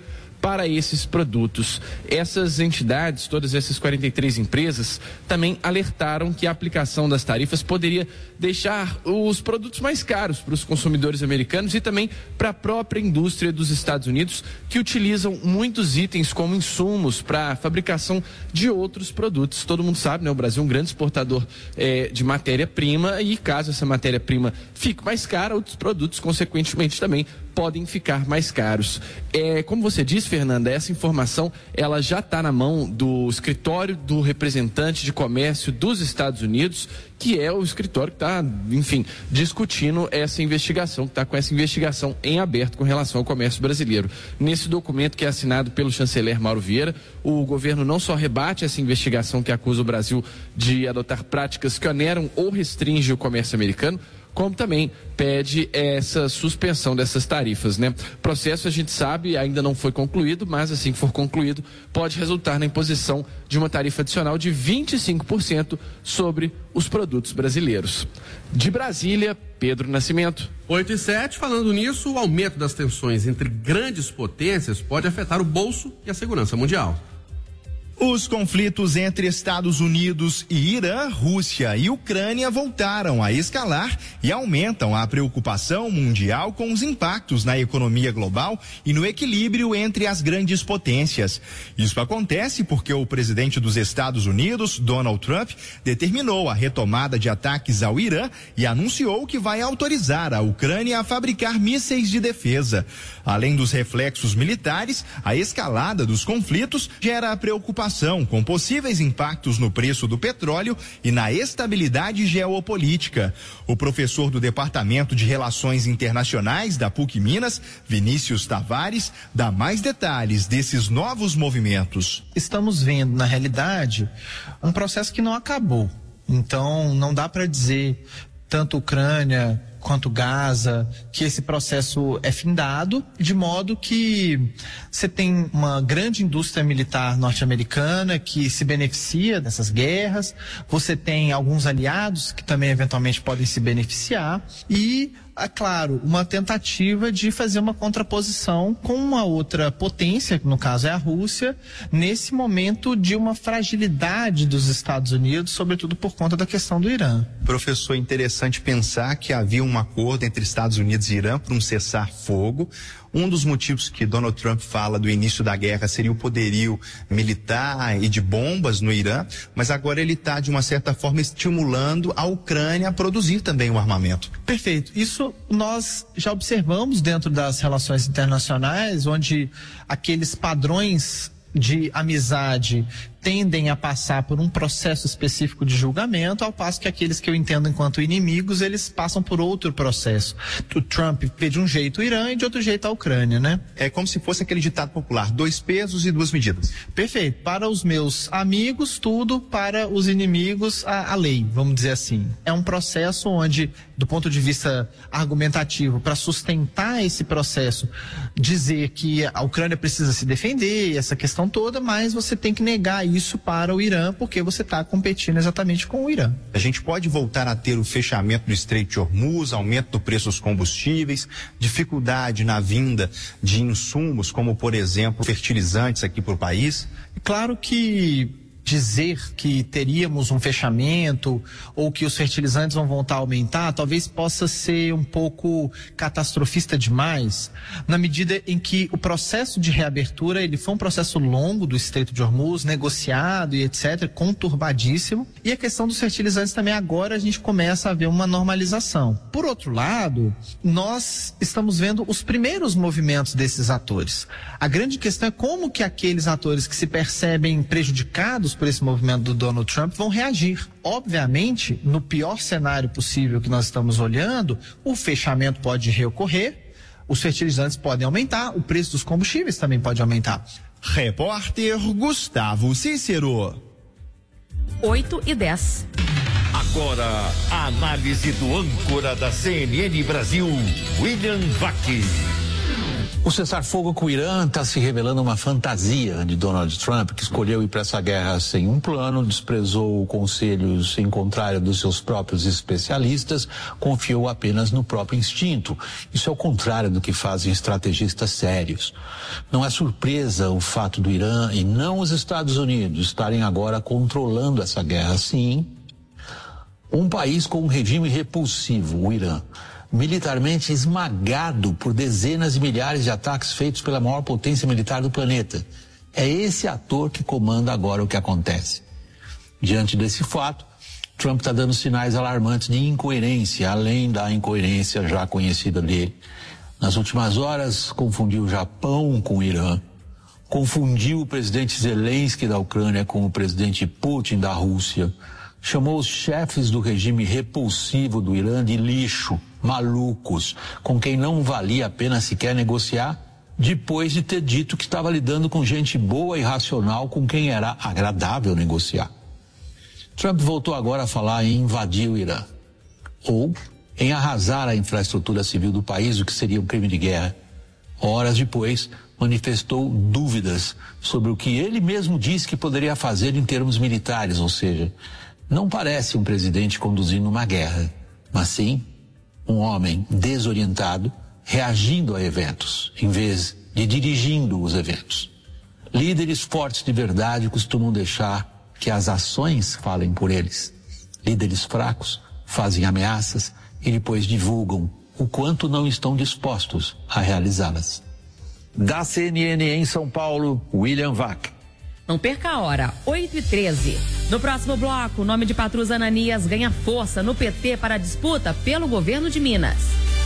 para esses produtos. Essas entidades, todas essas quarenta e três empresas, também alertaram que a aplicação das tarifas poderia deixar os produtos mais caros para os consumidores americanos e também para a própria indústria dos Estados Unidos, que utilizam muitos itens como insumos para a fabricação de outros produtos. Todo mundo sabe, né? O Brasil é um grande exportador eh, de matéria-prima e caso essa matéria-prima fique mais cara, outros produtos, consequentemente, também podem ficar mais caros. É, como você disse, Fernanda, essa informação ela já está na mão do escritório do representante de comércio dos Estados Unidos, que é o escritório que está, enfim, discutindo essa investigação, que está com essa investigação em aberto com relação ao comércio brasileiro. Nesse documento que é assinado pelo chanceler Mauro Vieira, o governo não só rebate essa investigação que acusa o Brasil de adotar práticas que oneram ou restringem o comércio americano, como também pede essa suspensão dessas tarifas, né? O processo, a gente sabe, ainda não foi concluído, mas assim que for concluído, pode resultar na imposição de uma tarifa adicional de vinte e cinco por cento sobre os produtos brasileiros. De Brasília, Pedro Nascimento. oito e sete, falando nisso, o aumento das tensões entre grandes potências pode afetar o bolso e a segurança mundial. Os conflitos entre Estados Unidos e Irã, Rússia e Ucrânia voltaram a escalar e aumentam a preocupação mundial com os impactos na economia global e no equilíbrio entre as grandes potências. Isso acontece porque o presidente dos Estados Unidos, Donald Trump, determinou a retomada de ataques ao Irã e anunciou que vai autorizar a Ucrânia a fabricar mísseis de defesa. Além dos reflexos militares, a escalada dos conflitos gera a preocupação com possíveis impactos no preço do petróleo e na estabilidade geopolítica. O professor do Departamento de Relações Internacionais da PUC Minas, Vinícius Tavares, dá mais detalhes desses novos movimentos. Estamos vendo, na realidade, um processo que não acabou. Então, não dá para dizer tanto Ucrânia quanto Gaza, que esse processo é findado, de modo que você tem uma grande indústria militar norte-americana que se beneficia dessas guerras, você tem alguns aliados que também eventualmente podem se beneficiar e, é claro, uma tentativa de fazer uma contraposição com uma outra potência, que no caso é a Rússia, nesse momento de uma fragilidade dos Estados Unidos, sobretudo por conta da questão do Irã. Professor, é interessante pensar que havia um acordo entre Estados Unidos e Irã para um cessar-fogo. Um dos motivos que Donald Trump fala do início da guerra seria o poderio militar e de bombas no Irã, mas agora ele está, de uma certa forma, estimulando a Ucrânia a produzir também o armamento. Perfeito. Isso nós já observamos dentro das relações internacionais, onde aqueles padrões de amizade tendem a passar por um processo específico de julgamento, ao passo que aqueles que eu entendo enquanto inimigos, eles passam por outro processo. O Trump vê de um jeito o Irã e de outro jeito a Ucrânia, né? É como se fosse aquele ditado popular, dois pesos e duas medidas. Perfeito. Para os meus amigos, tudo, para os inimigos, a, a lei, vamos dizer assim. É um processo onde, do ponto de vista argumentativo, para sustentar esse processo, dizer que a Ucrânia precisa se defender, essa questão toda, mas você tem que negar isso para o Irã, porque você está competindo exatamente com o Irã. A gente pode voltar a ter o fechamento do Estreito de Hormuz, aumento do preço dos combustíveis, dificuldade na vinda de insumos, como, por exemplo, fertilizantes aqui para o país? Claro que dizer que teríamos um fechamento ou que os fertilizantes vão voltar a aumentar, talvez possa ser um pouco catastrofista demais, na medida em que o processo de reabertura, ele foi um processo longo do Estreito de Hormuz, negociado e etcétera, conturbadíssimo, e a questão dos fertilizantes também agora a gente começa a ver uma normalização. Por outro lado, nós estamos vendo os primeiros movimentos desses atores. A grande questão é como que aqueles atores que se percebem prejudicados por esse movimento do Donald Trump vão reagir. Obviamente, no pior cenário possível que nós estamos olhando, o fechamento pode reocorrer, os fertilizantes podem aumentar, o preço dos combustíveis também pode aumentar. Repórter Gustavo Cícero. oito e dez. Agora, a análise do âncora da C N N Brasil, William Vac. O cessar-fogo com o Irã está se revelando uma fantasia de Donald Trump, que escolheu ir para essa guerra sem um plano, desprezou conselhos em contrário dos seus próprios especialistas, confiou apenas no próprio instinto. Isso é o contrário do que fazem estrategistas sérios. Não é surpresa o fato do Irã e não os Estados Unidos estarem agora controlando essa guerra. Sim, um país com um regime repulsivo, o Irã, militarmente esmagado por dezenas de milhares de ataques feitos pela maior potência militar do planeta. É esse ator que comanda agora o que acontece. Diante desse fato, Trump está dando sinais alarmantes de incoerência, além da incoerência já conhecida dele. Nas últimas horas, confundiu o Japão com o Irã, confundiu o presidente Zelensky da Ucrânia com o presidente Putin da Rússia, chamou os chefes do regime repulsivo do Irã de lixo, malucos, com quem não valia a pena sequer negociar, depois de ter dito que estava lidando com gente boa e racional com quem era agradável negociar. Trump voltou agora a falar em invadir o Irã, ou em arrasar a infraestrutura civil do país, o que seria um crime de guerra. Horas depois, manifestou dúvidas sobre o que ele mesmo disse que poderia fazer em termos militares, ou seja, não parece um presidente conduzindo uma guerra, mas sim um homem desorientado reagindo a eventos, em vez de dirigindo os eventos. Líderes fortes de verdade costumam deixar que as ações falem por eles. Líderes fracos fazem ameaças e depois divulgam o quanto não estão dispostos a realizá-las. Da C N N em São Paulo, William Vac. Não perca a hora, oito e treze. No próximo bloco, o nome de Patrus Ananias ganha força no P T para a disputa pelo governo de Minas.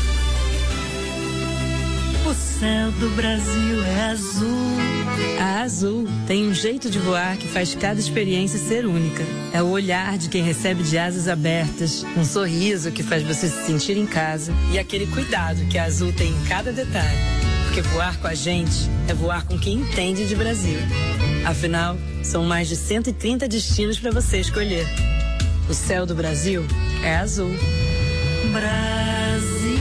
O céu do Brasil é azul. A Azul tem um jeito de voar que faz cada experiência ser única. É o olhar de quem recebe de asas abertas, um sorriso que faz você se sentir em casa e aquele cuidado que a Azul tem em cada detalhe. Porque voar com a gente é voar com quem entende de Brasil. Afinal, são mais de cento e trinta destinos para você escolher. O céu do Brasil é azul. Brasil.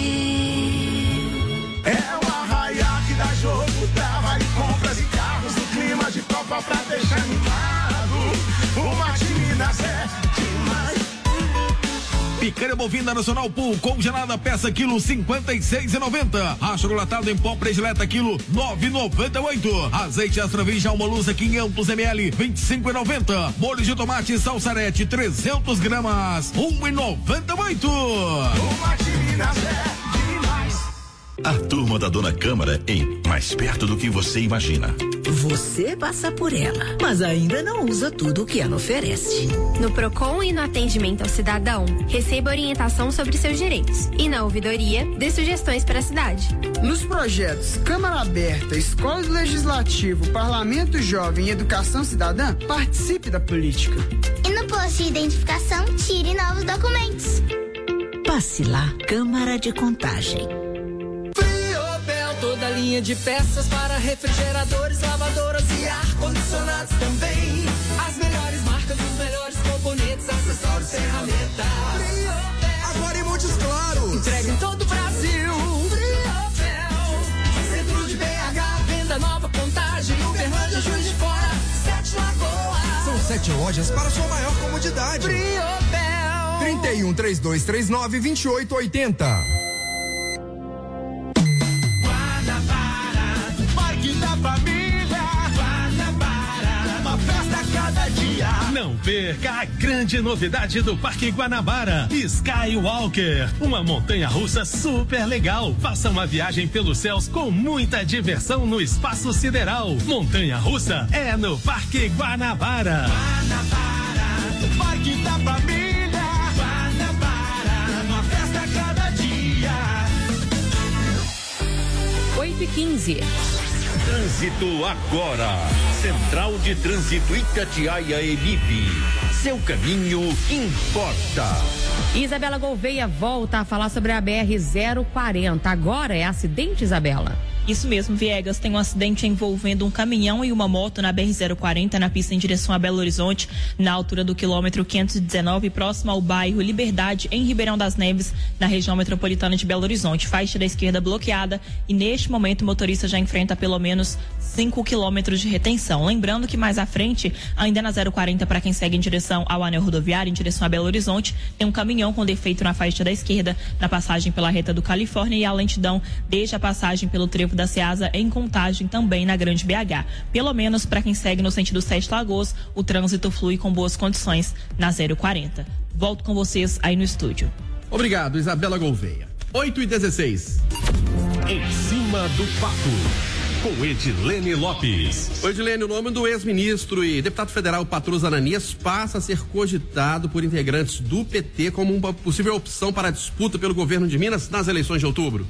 É o arraiá que dá jogo, dá vale compras e carros no clima de Copa pra deixar animado. O Mate Minas é demais. Picanha bovina Nacional Pool congelada, peça quilo cinquenta e seis e noventa. Racha chocolatado em pó predileta quilo nove e noventa e oito. Azeite extra virgem Almolusa quinhentos mililitros vinte e cinco e noventa. Molho de tomate salsarete trezentos gramas um e noventa e oito. A turma da Dona Câmara em Mais Perto do que Você Imagina. Você passa por ela, mas ainda não usa tudo o que ela oferece. No Procon e no atendimento ao cidadão, receba orientação sobre seus direitos. E na ouvidoria, dê sugestões para a cidade. Nos projetos Câmara Aberta, Escola do Legislativo, Parlamento Jovem e Educação Cidadã, participe da política. E no posto de identificação, tire novos documentos. Passe lá, Câmara de Contagem. Toda linha de peças para refrigeradores, lavadoras e ar-condicionados também. As melhores marcas, os melhores componentes, acessórios, ferramentas. Agora em Montes Claros. Entrega em todo o Brasil. Briopel. Centro de B H, venda nova, Contagem, Uberlândia, Juiz de Fora, Sete Lagoas. São sete lojas para sua maior comodidade. Briopel. trinta e um, trinta e dois trinta e nove, vinte e oito oitenta. Da família, Guanabara, uma festa a cada dia. Não perca a grande novidade do Parque Guanabara, Skywalker, uma montanha-russa super legal. Faça uma viagem pelos céus com muita diversão no espaço sideral. Montanha-russa é no Parque Guanabara. Guanabara, Parque da família, Guanabara, uma festa a cada dia. oito e quinze. Trânsito agora. Central de Trânsito Itatiaia Elipe. Seu caminho importa. Isabela Gouveia volta a falar sobre a B R zero quarenta. Agora é acidente, Isabela. Isso mesmo, Viegas, tem um acidente envolvendo um caminhão e uma moto na B R zero quarenta, na pista em direção a Belo Horizonte, na altura do quilômetro quinhentos e dezenove, próximo ao bairro Liberdade, em Ribeirão das Neves, na região metropolitana de Belo Horizonte. Faixa da esquerda bloqueada e neste momento o motorista já enfrenta pelo menos cinco quilômetros de retenção. Lembrando que mais à frente, ainda na zero quarenta, para quem segue em direção ao anel rodoviário, em direção a Belo Horizonte, tem um caminhão com defeito na faixa da esquerda, na passagem pela reta do Califórnia, e a lentidão desde a passagem pelo trevo da Ceasa em Contagem, também na Grande B H. Pelo menos para quem segue no sentido Sete Lagoas, o trânsito flui com boas condições na zero quarenta. Volto com vocês aí no estúdio. Obrigado, Isabela Gouveia. oito e dezesseis. Em cima do papo, com Edilene Lopes. Oi, Edilene, o nome do ex-ministro e deputado federal Patrus Ananias passa a ser cogitado por integrantes do P T como uma possível opção para a disputa pelo governo de Minas nas eleições de outubro.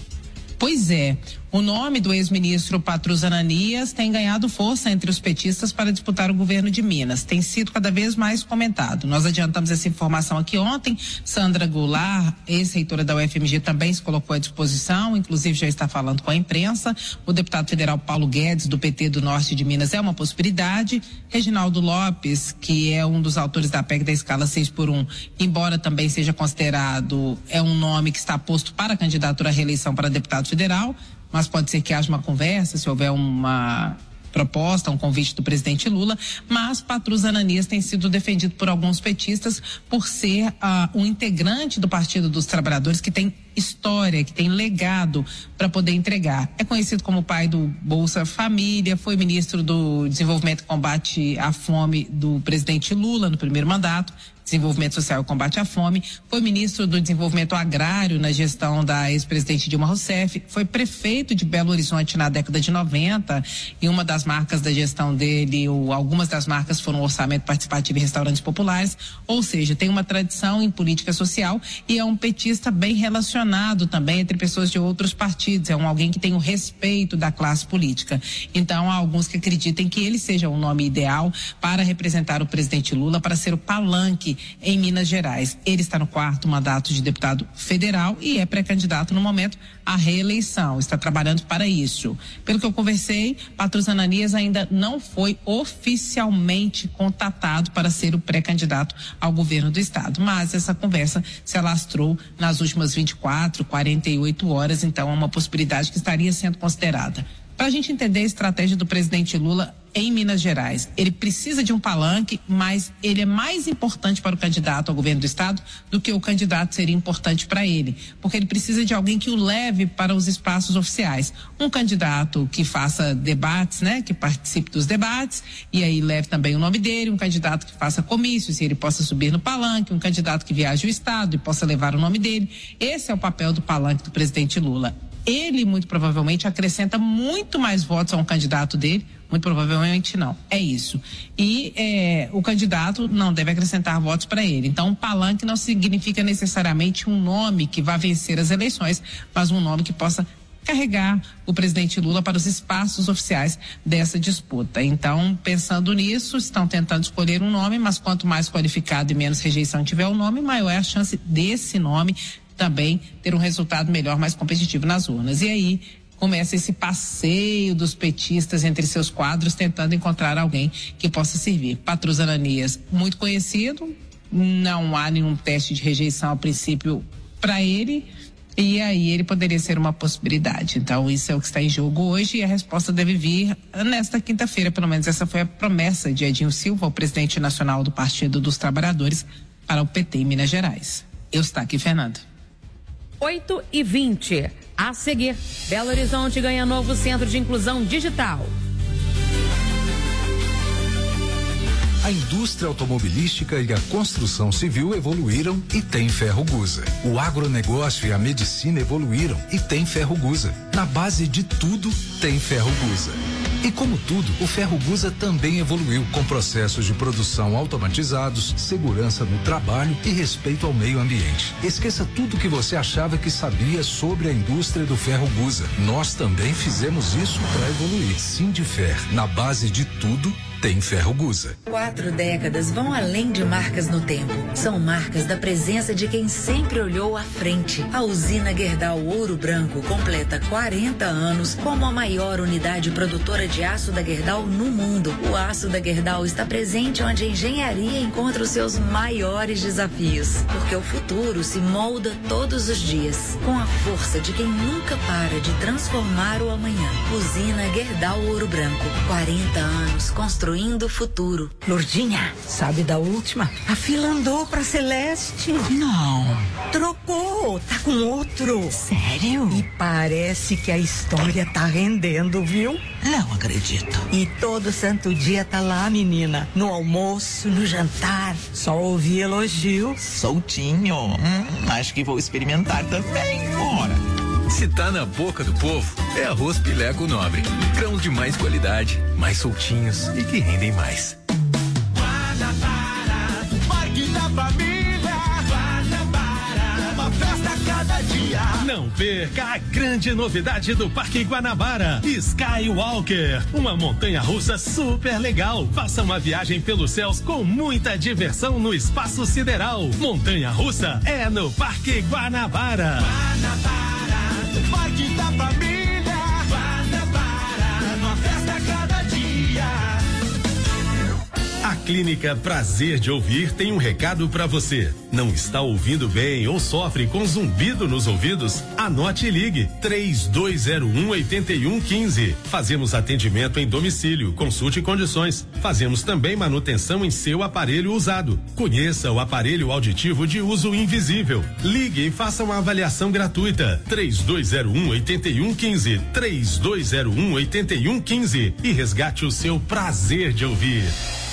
Pois é, o nome do ex-ministro Patrus Ananias tem ganhado força entre os petistas para disputar o governo de Minas. Tem sido cada vez mais comentado. Nós adiantamos essa informação aqui ontem. Sandra Goulart, ex-reitora da U F M G, também se colocou à disposição, inclusive já está falando com a imprensa. O deputado federal Paulo Guedes, do P T do Norte de Minas, é uma possibilidade. Reginaldo Lopes, que é um dos autores da P E C da escala seis por um, embora também seja considerado, é um nome que está posto para a candidatura à reeleição para deputado federal, mas pode ser que haja uma conversa, se houver uma proposta, um convite do presidente Lula, mas Patrus Ananias tem sido defendido por alguns petistas por ser uh, um integrante do Partido dos Trabalhadores que tem história, que tem legado para poder entregar. É conhecido como pai do Bolsa Família, foi ministro do Desenvolvimento e Combate à Fome do presidente Lula no primeiro mandato, Desenvolvimento Social e Combate à Fome, foi ministro do Desenvolvimento Agrário na gestão da ex-presidente Dilma Rousseff, foi prefeito de Belo Horizonte na década de noventa, e uma das marcas da gestão dele, ou algumas das marcas, foram o orçamento participativo e restaurantes populares, ou seja, tem uma tradição em política social e é um petista bem relacionado também entre pessoas de outros partidos, é um alguém que tem o respeito da classe política. Então, há alguns que acreditam que ele seja o nome ideal para representar o presidente Lula, para ser o palanque em Minas Gerais. Ele está no quarto mandato de deputado federal e é pré-candidato no momento à reeleição, está trabalhando para isso. Pelo que eu conversei, Patrus Ananias ainda não foi oficialmente contatado para ser o pré-candidato ao governo do estado, mas essa conversa se alastrou nas últimas vinte e quatro, quarenta e oito horas, então é uma possibilidade que estaria sendo considerada. Para a gente entender a estratégia do presidente Lula em Minas Gerais, ele precisa de um palanque, mas ele é mais importante para o candidato ao governo do estado do que o candidato seria importante para ele, porque ele precisa de alguém que o leve para os espaços oficiais. Um candidato que faça debates, né, que participe dos debates e aí leve também o nome dele, um candidato que faça comícios e ele possa subir no palanque, um candidato que viaje o estado e possa levar o nome dele. Esse é o papel do palanque do presidente Lula. Ele, muito provavelmente, acrescenta muito mais votos a um candidato dele. Muito provavelmente não. É isso. E é, o candidato não deve acrescentar votos para ele. Então, um palanque não significa necessariamente um nome que vá vencer as eleições, mas um nome que possa carregar o presidente Lula para os espaços oficiais dessa disputa. Então, pensando nisso, estão tentando escolher um nome, mas quanto mais qualificado e menos rejeição tiver o nome, maior é a chance desse nome também ter um resultado melhor, mais competitivo nas urnas. E aí começa esse passeio dos petistas entre seus quadros, tentando encontrar alguém que possa servir. Patrus Ananias, muito conhecido, não há nenhum teste de rejeição a princípio para ele, e aí ele poderia ser uma possibilidade. Então, isso é o que está em jogo hoje, e a resposta deve vir nesta quinta-feira, pelo menos essa foi a promessa de Edinho Silva, o presidente nacional do Partido dos Trabalhadores, para o P T em Minas Gerais. Eustáquio Fernando. oito e vinte. A seguir, Belo Horizonte ganha novo centro de inclusão digital. A indústria automobilística e a construção civil evoluíram e tem Ferrogusa. O agronegócio e a medicina evoluíram e tem Ferrogusa. Na base de tudo, tem Ferrogusa. E como tudo, o Ferrogusa também evoluiu com processos de produção automatizados, segurança no trabalho e respeito ao meio ambiente. Esqueça tudo que você achava que sabia sobre a indústria do Ferrogusa. Nós também fizemos isso para evoluir. Sindifer, na base de tudo, tem Ferrogusa. Quatro décadas vão além de marcas no tempo. São marcas da presença de quem sempre olhou à frente. A usina Gerdau Ouro Branco completa quarenta anos como a maior unidade produtora de aço da Gerdau no mundo. O aço da Gerdau está presente onde a engenharia encontra os seus maiores desafios. Porque o futuro se molda todos os dias, com a força de quem nunca para de transformar o amanhã. Usina Gerdau Ouro Branco. quarenta anos construindo o futuro. Lourdinha, sabe da última? A fila andou pra Celeste. Não. Trocou, tá com outro. Sério? E parece que a história tá rendendo, viu? Não acredito. E todo santo dia tá lá, menina. No almoço, no jantar. Só ouvi elogio. Soltinho. Hum, acho que vou experimentar também. Bora. Se tá na boca do povo, é arroz Pileco Nobre. Grãos de mais qualidade, mais soltinhos e que rendem mais. Guanabara, Parque da Família. Guanabara, uma festa a cada dia. Não perca a grande novidade do Parque Guanabara, Skywalker, uma montanha-russa super legal. Faça uma viagem pelos céus com muita diversão no espaço sideral. Montanha-russa é no Parque Guanabara. Guanabara, Parque da Família. Guanabara, uma festa a cada dia. A Clínica Prazer de Ouvir tem um recado pra você. Não está ouvindo bem ou sofre com zumbido nos ouvidos? Anote e ligue três dois zero um, oito um um cinco. Fazemos atendimento em domicílio, consulte condições. Fazemos também manutenção em seu aparelho usado. Conheça o aparelho auditivo de uso invisível. Ligue e faça uma avaliação gratuita. três dois zero um, oito um um cinco. três dois zero um, oito um um cinco e resgate o seu prazer de ouvir.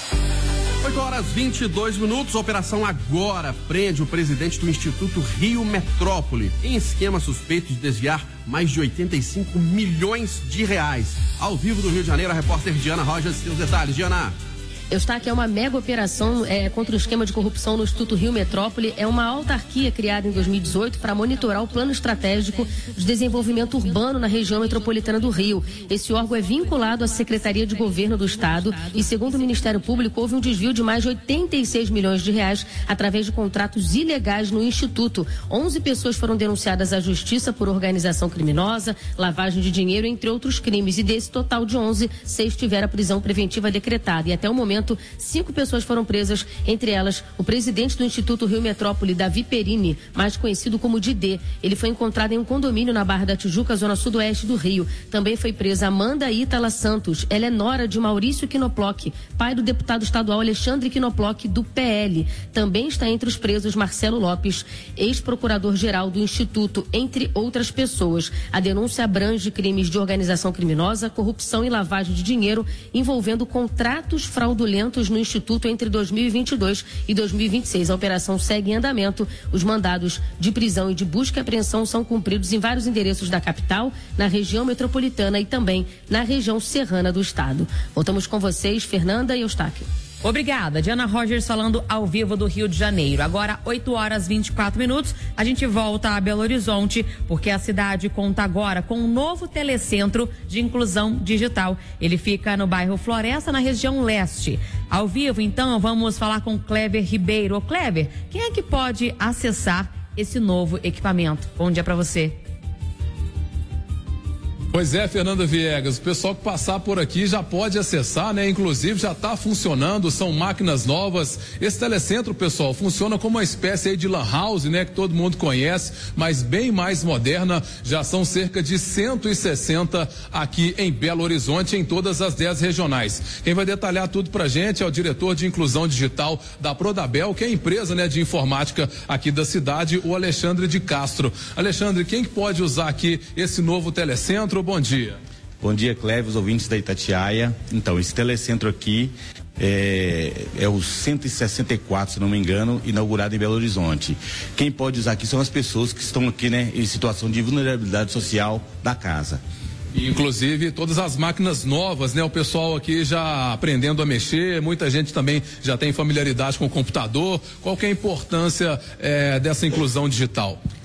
oito horas e vinte e dois minutos. Operação Agora prende o presidente do Instituto Rio Metrópole em esquema suspeito de desviar mais de oitenta e cinco milhões de reais. Ao vivo do Rio de Janeiro, a repórter Diana Rojas tem os detalhes. Diana. Eustáquio, é uma mega operação é, contra o esquema de corrupção no Instituto Rio Metrópole. É uma autarquia criada em dois mil e dezoito para monitorar o plano estratégico de desenvolvimento urbano na região metropolitana do Rio. Esse órgão é vinculado à Secretaria de Governo do Estado e, segundo o Ministério Público, houve um desvio de mais de oitenta e seis milhões de reais através de contratos ilegais no Instituto. onze pessoas foram denunciadas à Justiça por organização criminosa, lavagem de dinheiro, entre outros crimes. E desse total de onze, seis tiveram a prisão preventiva decretada. E até o momento, cinco pessoas foram presas, entre elas o presidente do Instituto Rio Metrópole, Davi Perini, mais conhecido como Didê. Ele foi encontrado em um condomínio na Barra da Tijuca, zona sudoeste do Rio. Também foi presa Amanda Ítala Santos. Ela é nora de Maurício Quinoploc, pai do deputado estadual Alexandre Quinoploc, do P L. Também está entre os presos Marcelo Lopes, ex-procurador-geral do Instituto, entre outras pessoas. A denúncia abrange crimes de organização criminosa, corrupção e lavagem de dinheiro envolvendo contratos fraudulentos no Instituto entre dois mil e vinte e dois e dois mil e vinte e seis. A operação segue em andamento. Os mandados de prisão e de busca e apreensão são cumpridos em vários endereços da capital, na região metropolitana e também na região serrana do estado. Voltamos com vocês, Fernanda e Eustáquio. Obrigada, Diana Rogers falando ao vivo do Rio de Janeiro. Agora, oito horas e vinte e quatro minutos, a gente volta a Belo Horizonte, porque a cidade conta agora com um novo telecentro de inclusão digital. Ele fica no bairro Floresta, na região leste. Ao vivo, então, vamos falar com Clever Ribeiro. Ô, Clever, quem é que pode acessar esse novo equipamento? Bom dia para você. Pois é, Fernanda Viegas, o pessoal que passar por aqui já pode acessar, né? Inclusive já está funcionando, são máquinas novas. Esse telecentro, pessoal, funciona como uma espécie aí de lan house, né? Que todo mundo conhece, mas bem mais moderna. Já são cerca de cento e sessenta aqui em Belo Horizonte, em todas as dez regionais. Quem vai detalhar tudo pra gente é o diretor de inclusão digital da Prodabel, que é a empresa, né, de informática aqui da cidade, o Alexandre de Castro. Alexandre, quem que pode usar aqui esse novo telecentro? Bom dia. Bom dia, Cleves, os ouvintes da Itatiaia. Então, esse telecentro aqui é, é o cento e sessenta e quatro, se não me engano, inaugurado em Belo Horizonte. Quem pode usar aqui são as pessoas que estão aqui, né, em situação de vulnerabilidade social da casa. Inclusive todas as máquinas novas, né? O pessoal aqui já aprendendo a mexer, muita gente também já tem familiaridade com o computador. Qual que é a importância é, dessa inclusão digital?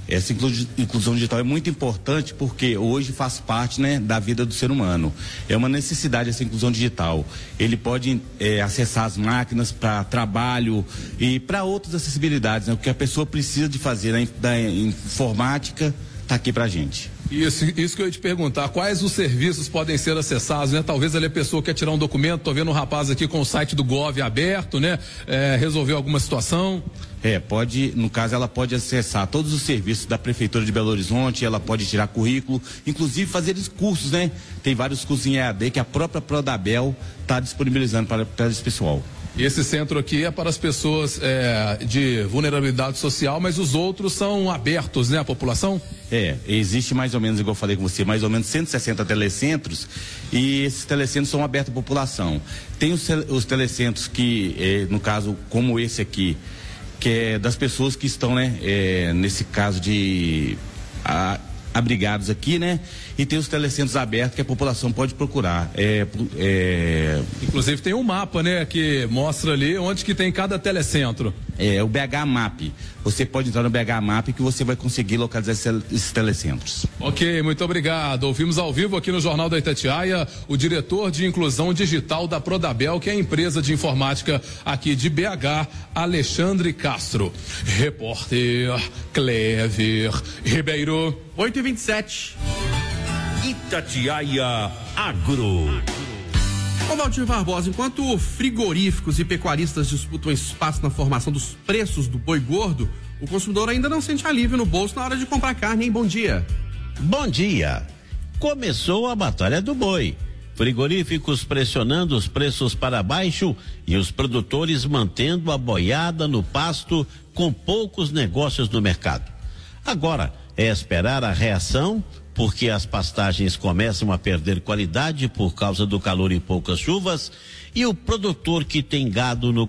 Essa inclusão digital é muito importante porque hoje faz parte, né, da vida do ser humano. É uma necessidade essa inclusão digital. Ele pode é, acessar as máquinas para trabalho e para outras acessibilidades, né? O que a pessoa precisa de fazer na, da informática está aqui para a gente. Isso, isso que eu ia te perguntar, quais os serviços podem ser acessados, né? Talvez ali a pessoa quer tirar um documento, tô vendo um rapaz aqui com o site do Gov aberto, né? É, resolver alguma situação. É, pode, no caso ela pode acessar todos os serviços da Prefeitura de Belo Horizonte, ela pode tirar currículo, inclusive fazer cursos, né? Tem vários cursos em E A D que a própria Prodabel está disponibilizando para, para esse pessoal. E esse centro aqui é para as pessoas é, de vulnerabilidade social, mas os outros são abertos, né, à população? É, existe mais ou menos, igual eu falei com você, mais ou menos cento e sessenta telecentros e esses telecentros são abertos à população. Tem os, os telecentros que, é, no caso, como esse aqui, que é das pessoas que estão, né, é, nesse caso de a, abrigados aqui, né? E tem os telecentros abertos que a população pode procurar. É, é... Inclusive tem um mapa, né? Que mostra ali onde que tem cada telecentro. É, o B H Map. Você pode entrar no B H Map que você vai conseguir localizar esses telecentros. Ok, muito obrigado. Ouvimos ao vivo aqui no Jornal da Itatiaia o diretor de inclusão digital da Prodabel, que é a empresa de informática aqui de B H, Alexandre Castro. Repórter Clever Ribeiro. oito e vinte e sete. Itatiaia Agro. Ô Valdir Barbosa, enquanto frigoríficos e pecuaristas disputam espaço na formação dos preços do boi gordo, o consumidor ainda não sente alívio no bolso na hora de comprar carne, hein? Bom dia. Bom dia. Começou a batalha do boi. Frigoríficos pressionando os preços para baixo e os produtores mantendo a boiada no pasto com poucos negócios no mercado. Agora é esperar a reação, porque as pastagens começam a perder qualidade por causa do calor e poucas chuvas, e o produtor que tem gado no